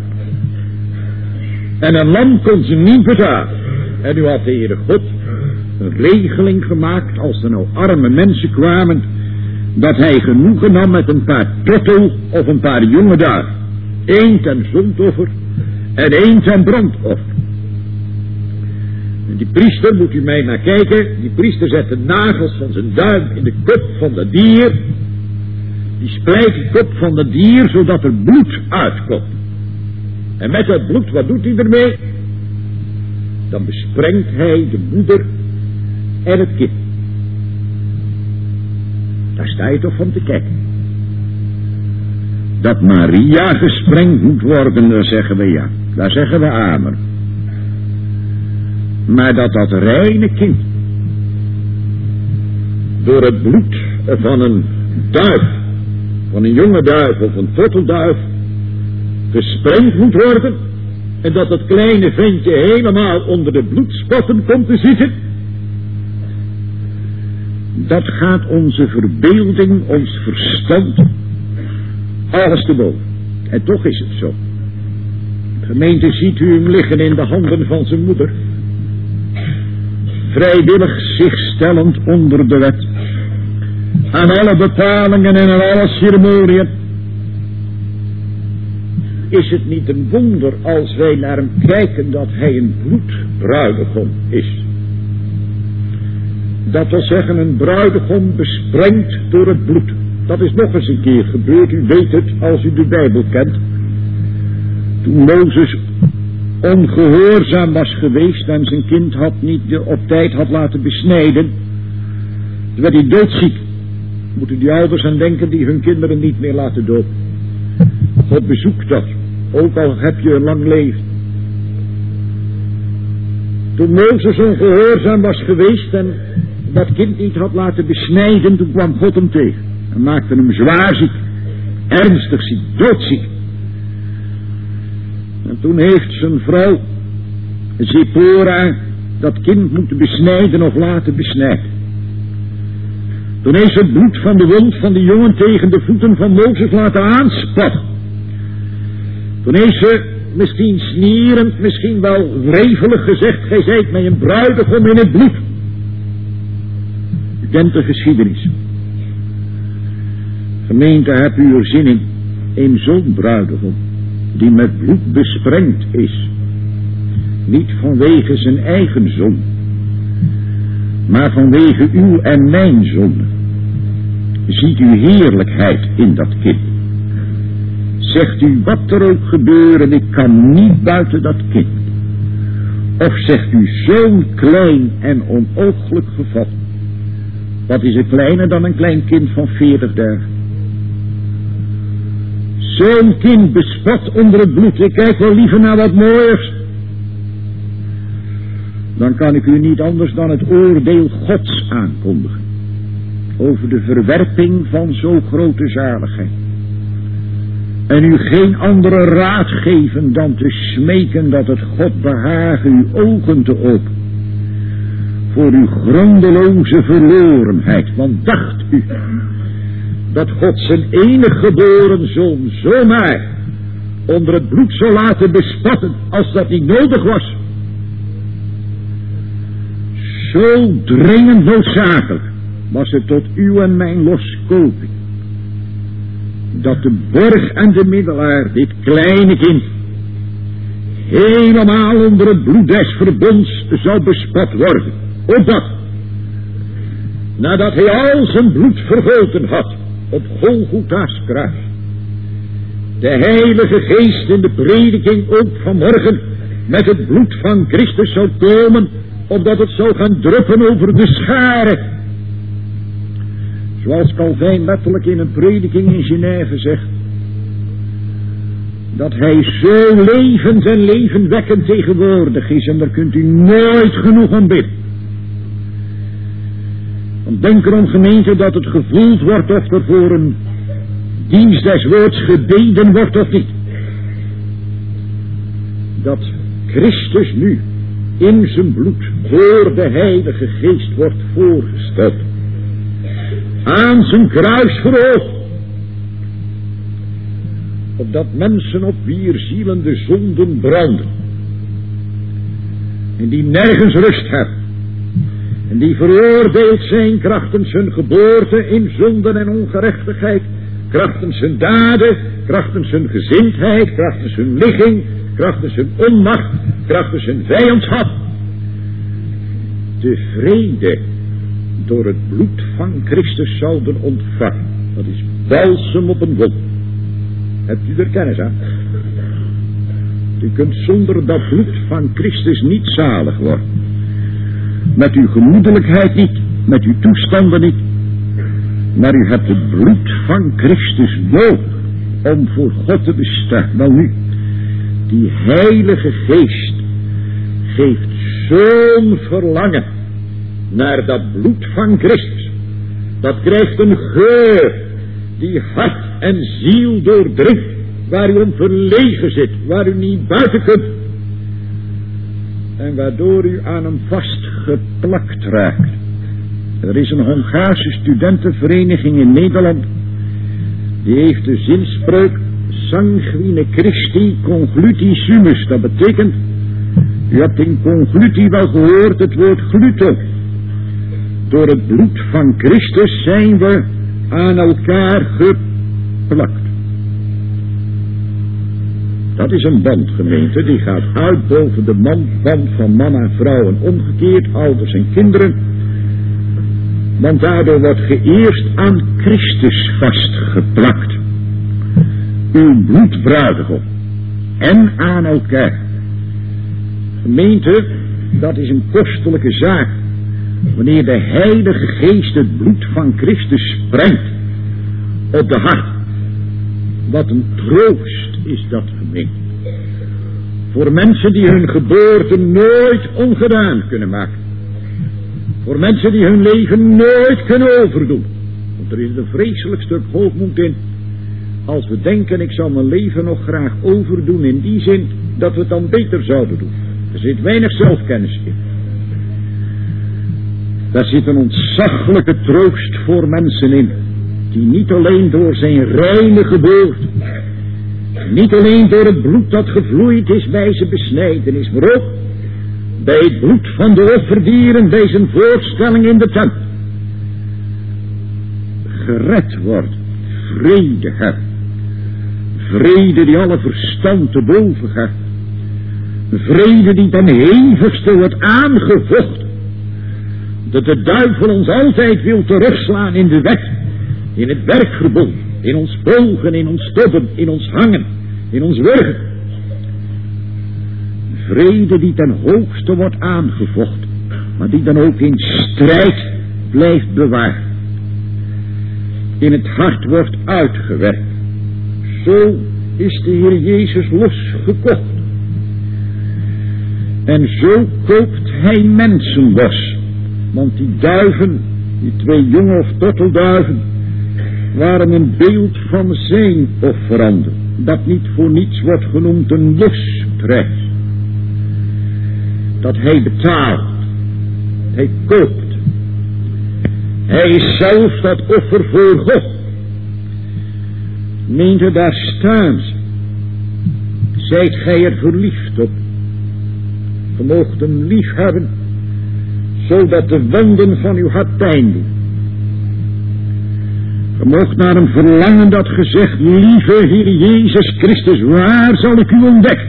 En een lam kon ze niet betalen. En nu had de Heere God een regeling gemaakt, als er nou arme mensen kwamen, dat hij genoegen nam met een paar tortel of een paar jonge duiven. Eén ten zondoffer en één ten brandoffer. En die priester, moet u mij naar kijken, die priester zet de nagels van zijn duim in de kop van dat dier. Die splijt die kop van dat dier, zodat er bloed uitkomt. En met dat bloed, wat doet hij ermee? Dan besprengt hij de moeder en het kind. Daar sta je toch van te kijken. Dat Maria gesprengd moet worden, daar zeggen we ja. Daar zeggen we amen. maar dat dat reine kind door het bloed van een duif, van een jonge duif of een tortelduif, gesprengd moet worden, en dat het kleine ventje helemaal onder de bloedspotten komt te zitten. Dat gaat onze verbeelding, ons verstand, alles te boven. En toch is het zo. Gemeente, ziet u hem liggen in de handen van zijn moeder, vrijwillig zich stellend onder de wet, aan alle bepalingen en aan alle ceremoniën. Is het niet een wonder als wij naar hem kijken dat hij een bloedbruidegom is? Dat wil zeggen, een bruidegom besprengd door het bloed. Dat is nog eens een keer gebeurd, u weet het als u de Bijbel kent. Toen Mozes ongehoorzaam was geweest en zijn kind had niet op tijd had laten besnijden, toen werd hij doodziek. Moeten die ouders aan denken die hun kinderen niet meer laten dood. God bezoekt dat, ook al heb je een lang leven. Toen Mozes ongehoorzaam was geweest en dat kind niet had laten besnijden, toen kwam God hem tegen en maakte hem zwaar ziek, ernstig ziek, doodziek. En toen heeft zijn vrouw Zipora dat kind moeten besnijden of laten besnijden. Toen heeft ze het bloed van de wond van de jongen tegen de voeten van Mozes laten aanspatten. Toen heeft ze misschien snierend, misschien wel wrevelig gezegd: gij zijt mij een bruidegom in het bloed. U kent de geschiedenis. Gemeente, heb u er zin in, in zo'n bruidegom die met bloed besprengd is. Niet vanwege zijn eigen zonde, maar vanwege uw en mijn zonde. Ziet u heerlijkheid in dat kind. Zegt u wat er ook gebeuren, ik kan niet buiten dat kind. Of zegt u zo'n klein en onooglijk geval. Wat is er kleiner dan een klein kind van veertig dagen? Zo'n kind bespot onder het bloed. Ik kijk wel liever naar wat mooiers. Dan kan ik u niet anders dan het oordeel Gods aankondigen over de verwerping van zo'n grote zaligheid. En u geen andere raad geven dan te smeken dat het God behage uw ogen te openen voor uw grondeloze verlorenheid. Want dacht u dat God zijn enige geboren zoon zomaar onder het bloed zou laten bespatten als dat niet nodig was? Zo dringend noodzakelijk was het tot uw en mijn loskoping, dat de borg en de middelaar dit kleine kind helemaal onder het bloed des verbonds zou bespat worden. Opdat, nadat hij al zijn bloed vergoten had op Golgotha's kruis, de Heilige Geest in de prediking ook vanmorgen met het bloed van Christus zou komen, opdat het zou gaan druppen over de scharen. Zoals Calvijn letterlijk in een prediking in Genève zegt, dat hij zo levend en levenwekkend tegenwoordig is, en daar kunt u nooit genoeg aan bidden. Want denk erom, gemeente, dat het gevoeld wordt of er voor een dienst des woords gebeden wordt of niet. Dat Christus nu in zijn bloed door de Heilige Geest wordt voorgesteld, aan zijn kruis verhoogd, opdat mensen op wier zielen de zonden branden, en die nergens rust hebben, en die veroordeeld zijn krachtens hun geboorte in zonden en ongerechtigheid, krachtens hun daden, krachtens hun gezindheid, krachtens hun ligging, krachtens hun onmacht, krachtens hun vijandschap, de vrede door het bloed van Christus zouden ontvangen. Dat is balsem op een wond. Hebt u er kennis aan? U kunt zonder dat bloed van Christus niet zalig worden. Met uw gemoedelijkheid niet, met uw toestanden niet. Maar u hebt het bloed van Christus nodig om voor God te bestaan. Wel nu, die Heilige Geest geeft zo'n verlangen naar dat bloed van Christus. Dat krijgt een geur die hart en ziel doordringt, waar u om verlegen zit, waar u niet buiten kunt. En waardoor u aan hem vastgeplakt raakt. Er is een Hongaarse studentenvereniging in Nederland. Die heeft de zinspreuk sanguine Christi congluti sumus. Dat betekent, u hebt in congluti wel gehoord het woord gluten. Door het bloed van Christus zijn we aan elkaar geplakt. Dat is een band, gemeente, die gaat uit boven de man, band van man en vrouw en omgekeerd, ouders en kinderen. Want daardoor wordt ge eerst aan Christus vastgeplakt. Uw bloedbruidegom. En aan elkaar. Gemeente, dat is een kostelijke zaak. Wanneer de Heilige Geest het bloed van Christus sprengt op de hart. Wat een troost is dat, gemeente. Voor mensen die hun geboorte nooit ongedaan kunnen maken. Voor mensen die hun leven nooit kunnen overdoen. Want er is een vreselijk stuk hoogmoed in. Als we denken, ik zal mijn leven nog graag overdoen in die zin dat we het dan beter zouden doen. Er zit weinig zelfkennis in. Daar zit een ontzaglijke troost voor mensen in. Die niet alleen door zijn reine geboorte, niet alleen door het bloed dat gevloeid is bij zijn besnijdenis, maar ook bij het bloed van de offerdieren bij zijn voorstelling in de tent. Gered wordt, vrede hebben. Vrede die alle verstand te boven gaat. Vrede die ten hevigste wordt aangevochten. Dat de duivel ons altijd wil terugslaan in de wet. In het werkverbond. In ons bogen, in ons tobben, in ons hangen. In ons wurgen. Vrede die ten hoogste wordt aangevochten. Maar die dan ook in strijd blijft bewaard. In het hart wordt uitgewerkt. Zo is de Heer Jezus losgekocht. En zo koopt hij mensen los. Want die duiven, die twee jonge of tortelduiven, waren een beeld van zijn offerande. Dat niet voor niets wordt genoemd een losprijs. Dat hij betaalt. Hij koopt. Hij is zelf dat offer voor God. Meent daar staan ze. Zijt gij er verliefd op. Ge moogt hem lief hebben, zodat de wonden van uw hart pijn doen. Ge moogt naar hem verlangen dat ge zegt, lieve Heer Jezus Christus, waar zal ik u ontdekken?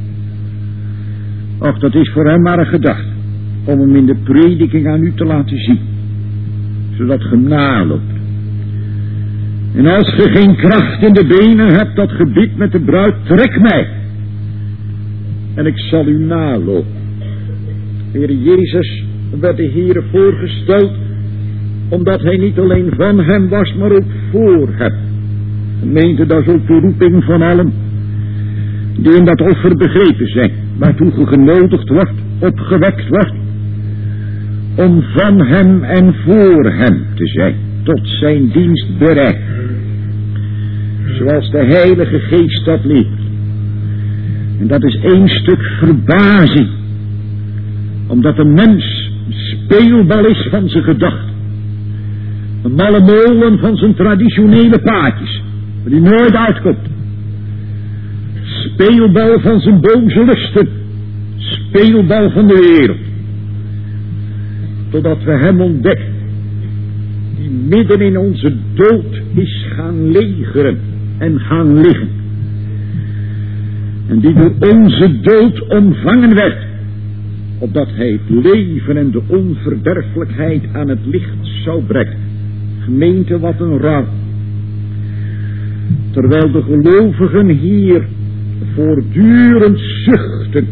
Och, dat is voor hem maar een gedachte, om hem in de prediking aan u te laten zien, zodat ge hem naloopt. En als ge geen kracht in de benen hebt, dat gebed met de bruid, trek mij. En ik zal u nalopen. Heer Jezus werd de Heere voorgesteld, omdat hij niet alleen van hem was, maar ook voor hem. Gemeente, dat is ook de roeping van allen, die in dat offer begrepen zijn, waartoe ge genodigd wordt, opgewekt wordt, om van hem en voor hem te zijn, tot zijn dienst bereid. Zoals de Heilige Geest dat leert. En dat is één stuk verbazing. Omdat een mens een speelbal is van zijn gedachten. Een malle molen van zijn traditionele paadjes. Waar die nooit uitkomt. Speelbal van zijn boze lusten. Speelbal van de wereld. Totdat we hem ontdekken. Die midden in onze dood is gaan legeren. En gaan liggen. En die door onze dood ontvangen werd. Opdat hij het leven en de onverderfelijkheid aan het licht zou brengen. Gemeente, wat een ramp. Terwijl de gelovigen hier voortdurend zuchten.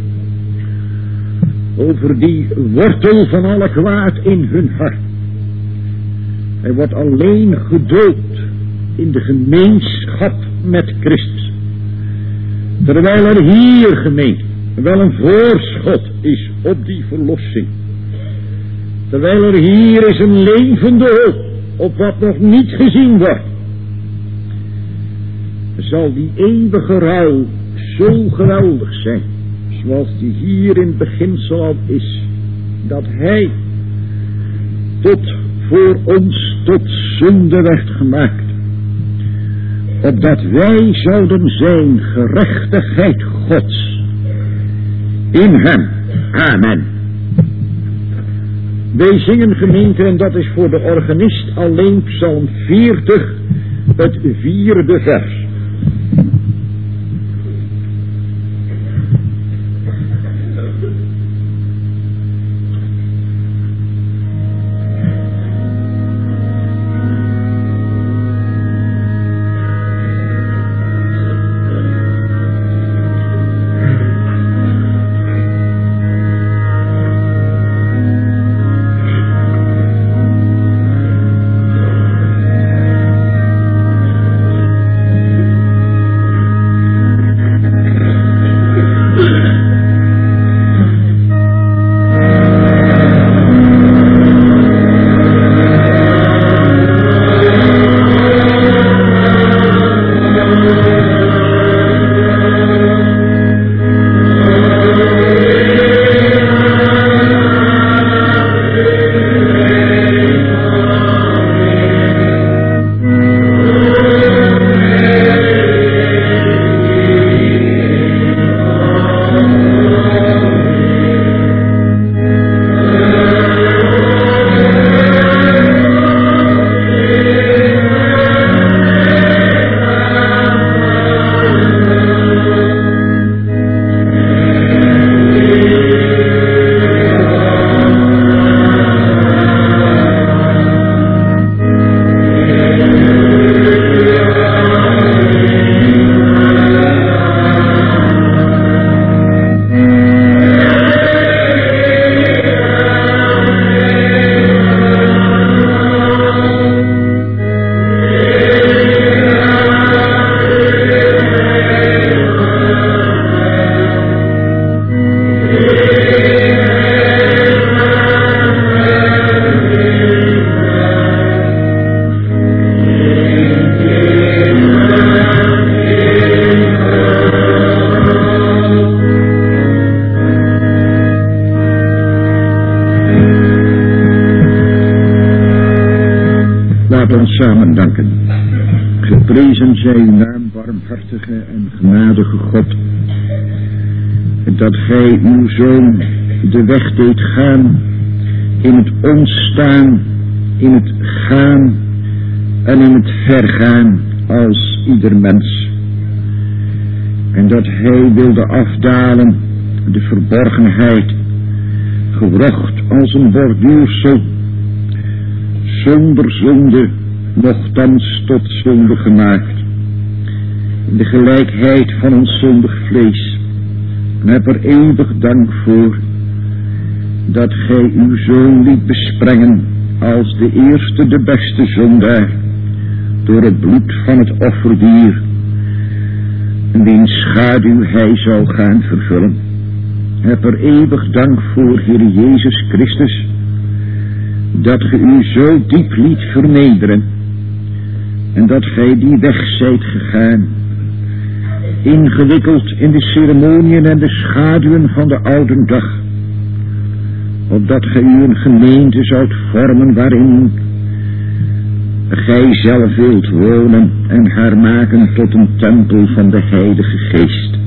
Over die wortel van alle kwaad in hun hart. Hij wordt alleen gedood in de gemeenschap met Christus. Terwijl er hier, gemeente, wel een voorschot is op die verlossing. Terwijl er hier is een levende hoop op wat nog niet gezien wordt. Zal die eeuwige rouw zo geweldig zijn, zoals die hier in het beginsel al is, dat hij tot voor ons tot zonde werd gemaakt, opdat wij zouden zijn gerechtigheid Gods in hem. Amen. Wij zingen, gemeente, en dat is voor de organist alleen Psalm veertig, het vierde vers. Samen danken. Geprezen zij uw naam, barmhartige en genadige God, dat gij uw Zoon de weg deed gaan in het ontstaan, in het gaan en in het vergaan als ieder mens. En dat hij wilde afdalen de verborgenheid, gewrocht als een borduursel, zonder zonde, nochtans tot zonde gemaakt, in de gelijkheid van ons zondig vlees. En heb er eeuwig dank voor, dat gij uw Zoon liet besprengen als de eerste, de beste zondaar, door het bloed van het offerdier, en wiens schaduw hij zou gaan vervullen. Heb er eeuwig dank voor, Heer Jezus Christus, dat ge u zo diep liet vernederen, en dat gij die weg zijt gegaan, ingewikkeld in de ceremoniën en de schaduwen van de oude dag, opdat gij u een gemeente zoudt vormen waarin gij zelf wilt wonen en haar maken tot een tempel van de Heilige Geest.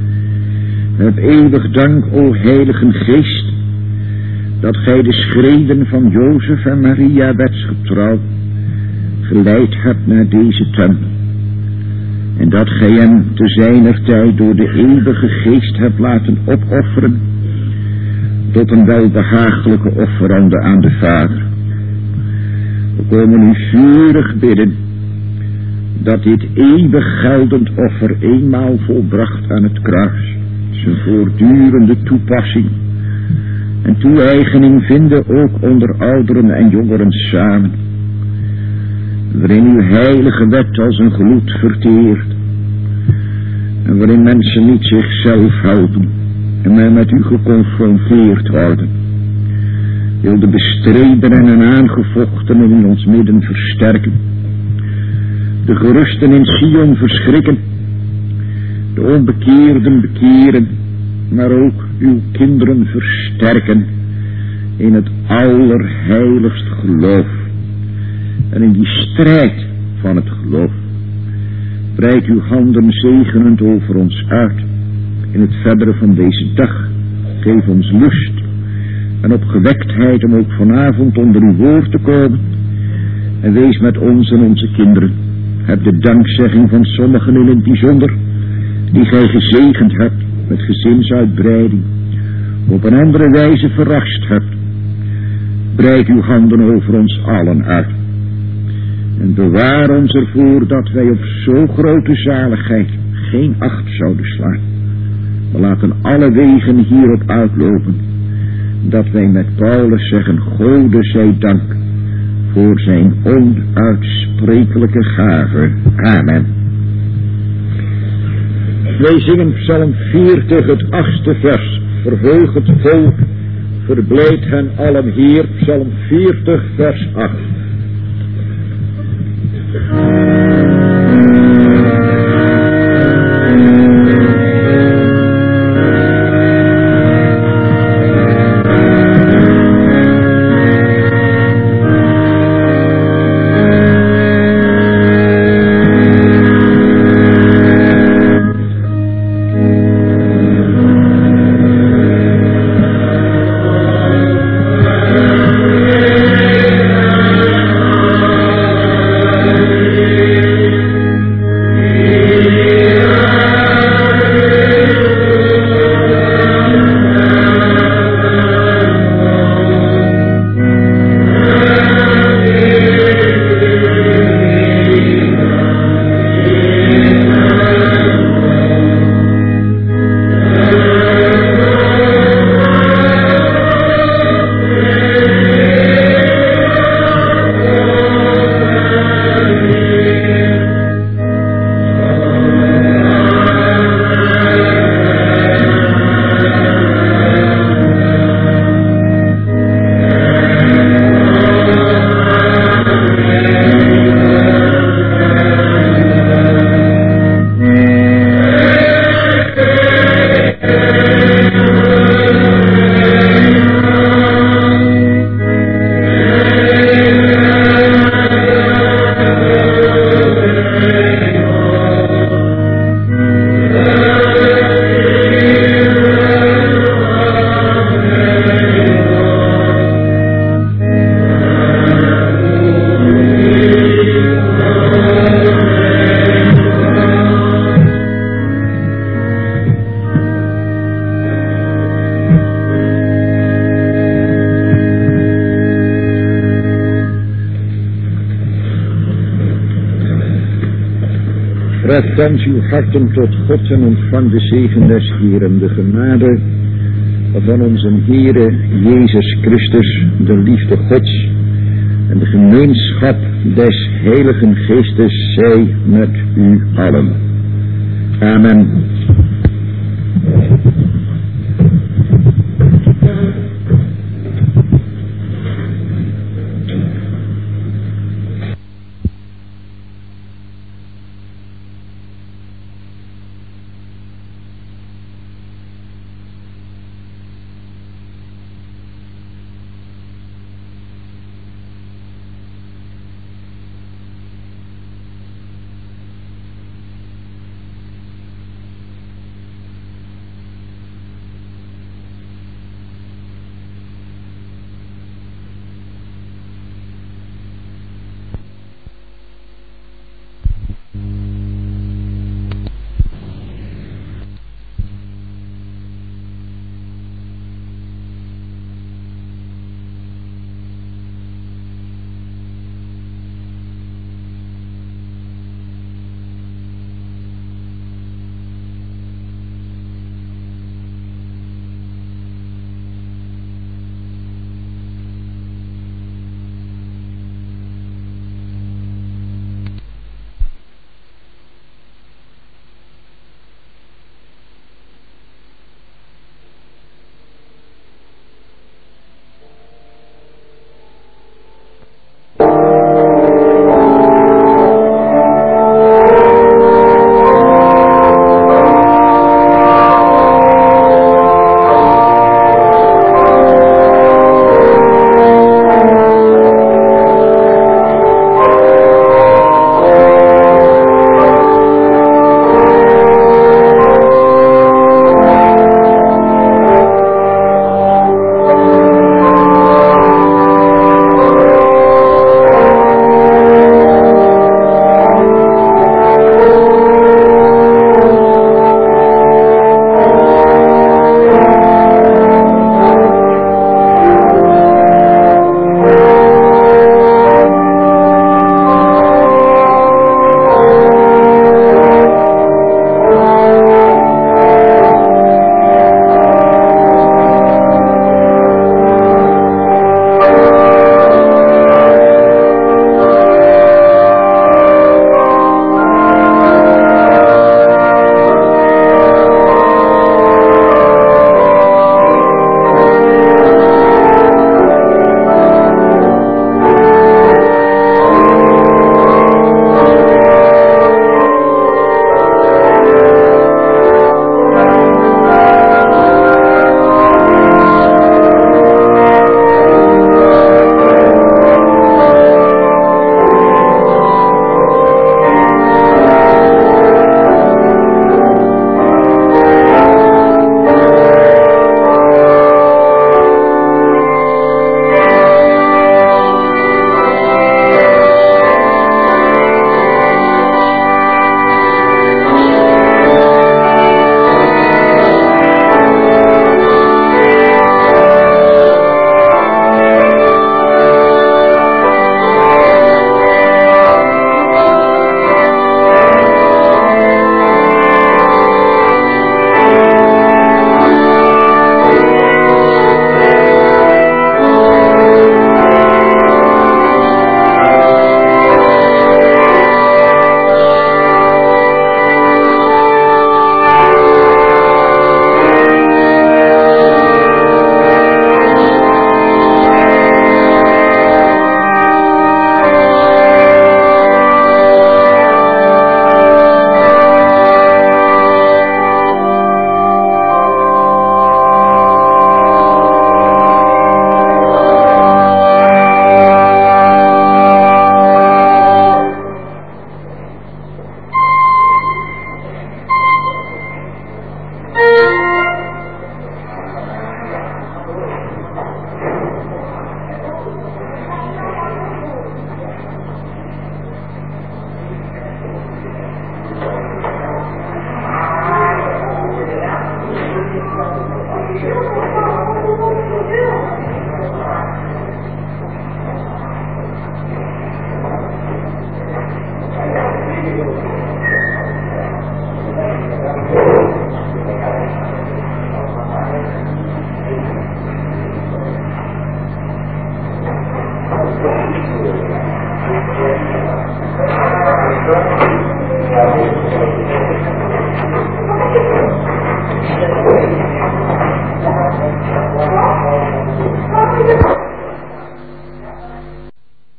Heb eeuwig dank, o Heilige Geest, dat gij de schreden van Jozef en Maria wetsgetrouw geleid hebt naar deze tempel, en dat gij hem te zijner tijd door de eeuwige Geest hebt laten opofferen tot een welbehagelijke offerande aan de Vader. We komen u vurig bidden dat dit eeuwig geldend offer eenmaal volbracht aan het kruis zijn voortdurende toepassing en toe-eigening vinden, ook onder ouderen en jongeren samen, waarin uw heilige wet als een gloed verteert en waarin mensen niet zichzelf helpen, en mij met u geconfronteerd worden. Wil de bestrebenen en aangevochtenen in ons midden versterken. De gerusten in Sion verschrikken. De onbekeerden bekeren, maar ook uw kinderen versterken in het allerheiligst geloof. En in die strijd van het geloof, breid uw handen zegenend over ons uit. In het verdere van deze dag, geef ons lust en opgewektheid om ook vanavond onder uw woord te komen. En wees met ons en onze kinderen. Heb de dankzegging van sommigen in het bijzonder, die gij gezegend hebt met gezinsuitbreiding, op een andere wijze verrast hebt. Breid uw handen over ons allen uit. En bewaar ons ervoor dat wij op zo grote zaligheid geen acht zouden slaan. We laten alle wegen hierop uitlopen, dat wij met Paulus zeggen, Gode zij dank voor zijn onuitsprekelijke gave. Amen. Wij zingen Psalm veertig, het achtste vers. Verheug het volk, verblijd hen allen Heer. Psalm veertig, vers acht. Wend uw harten tot God en ontvang de zegen des Heeren, de genade van onze Heere Jezus Christus, de liefde Gods en de gemeenschap des Heiligen Geestes zij met u allen. Amen.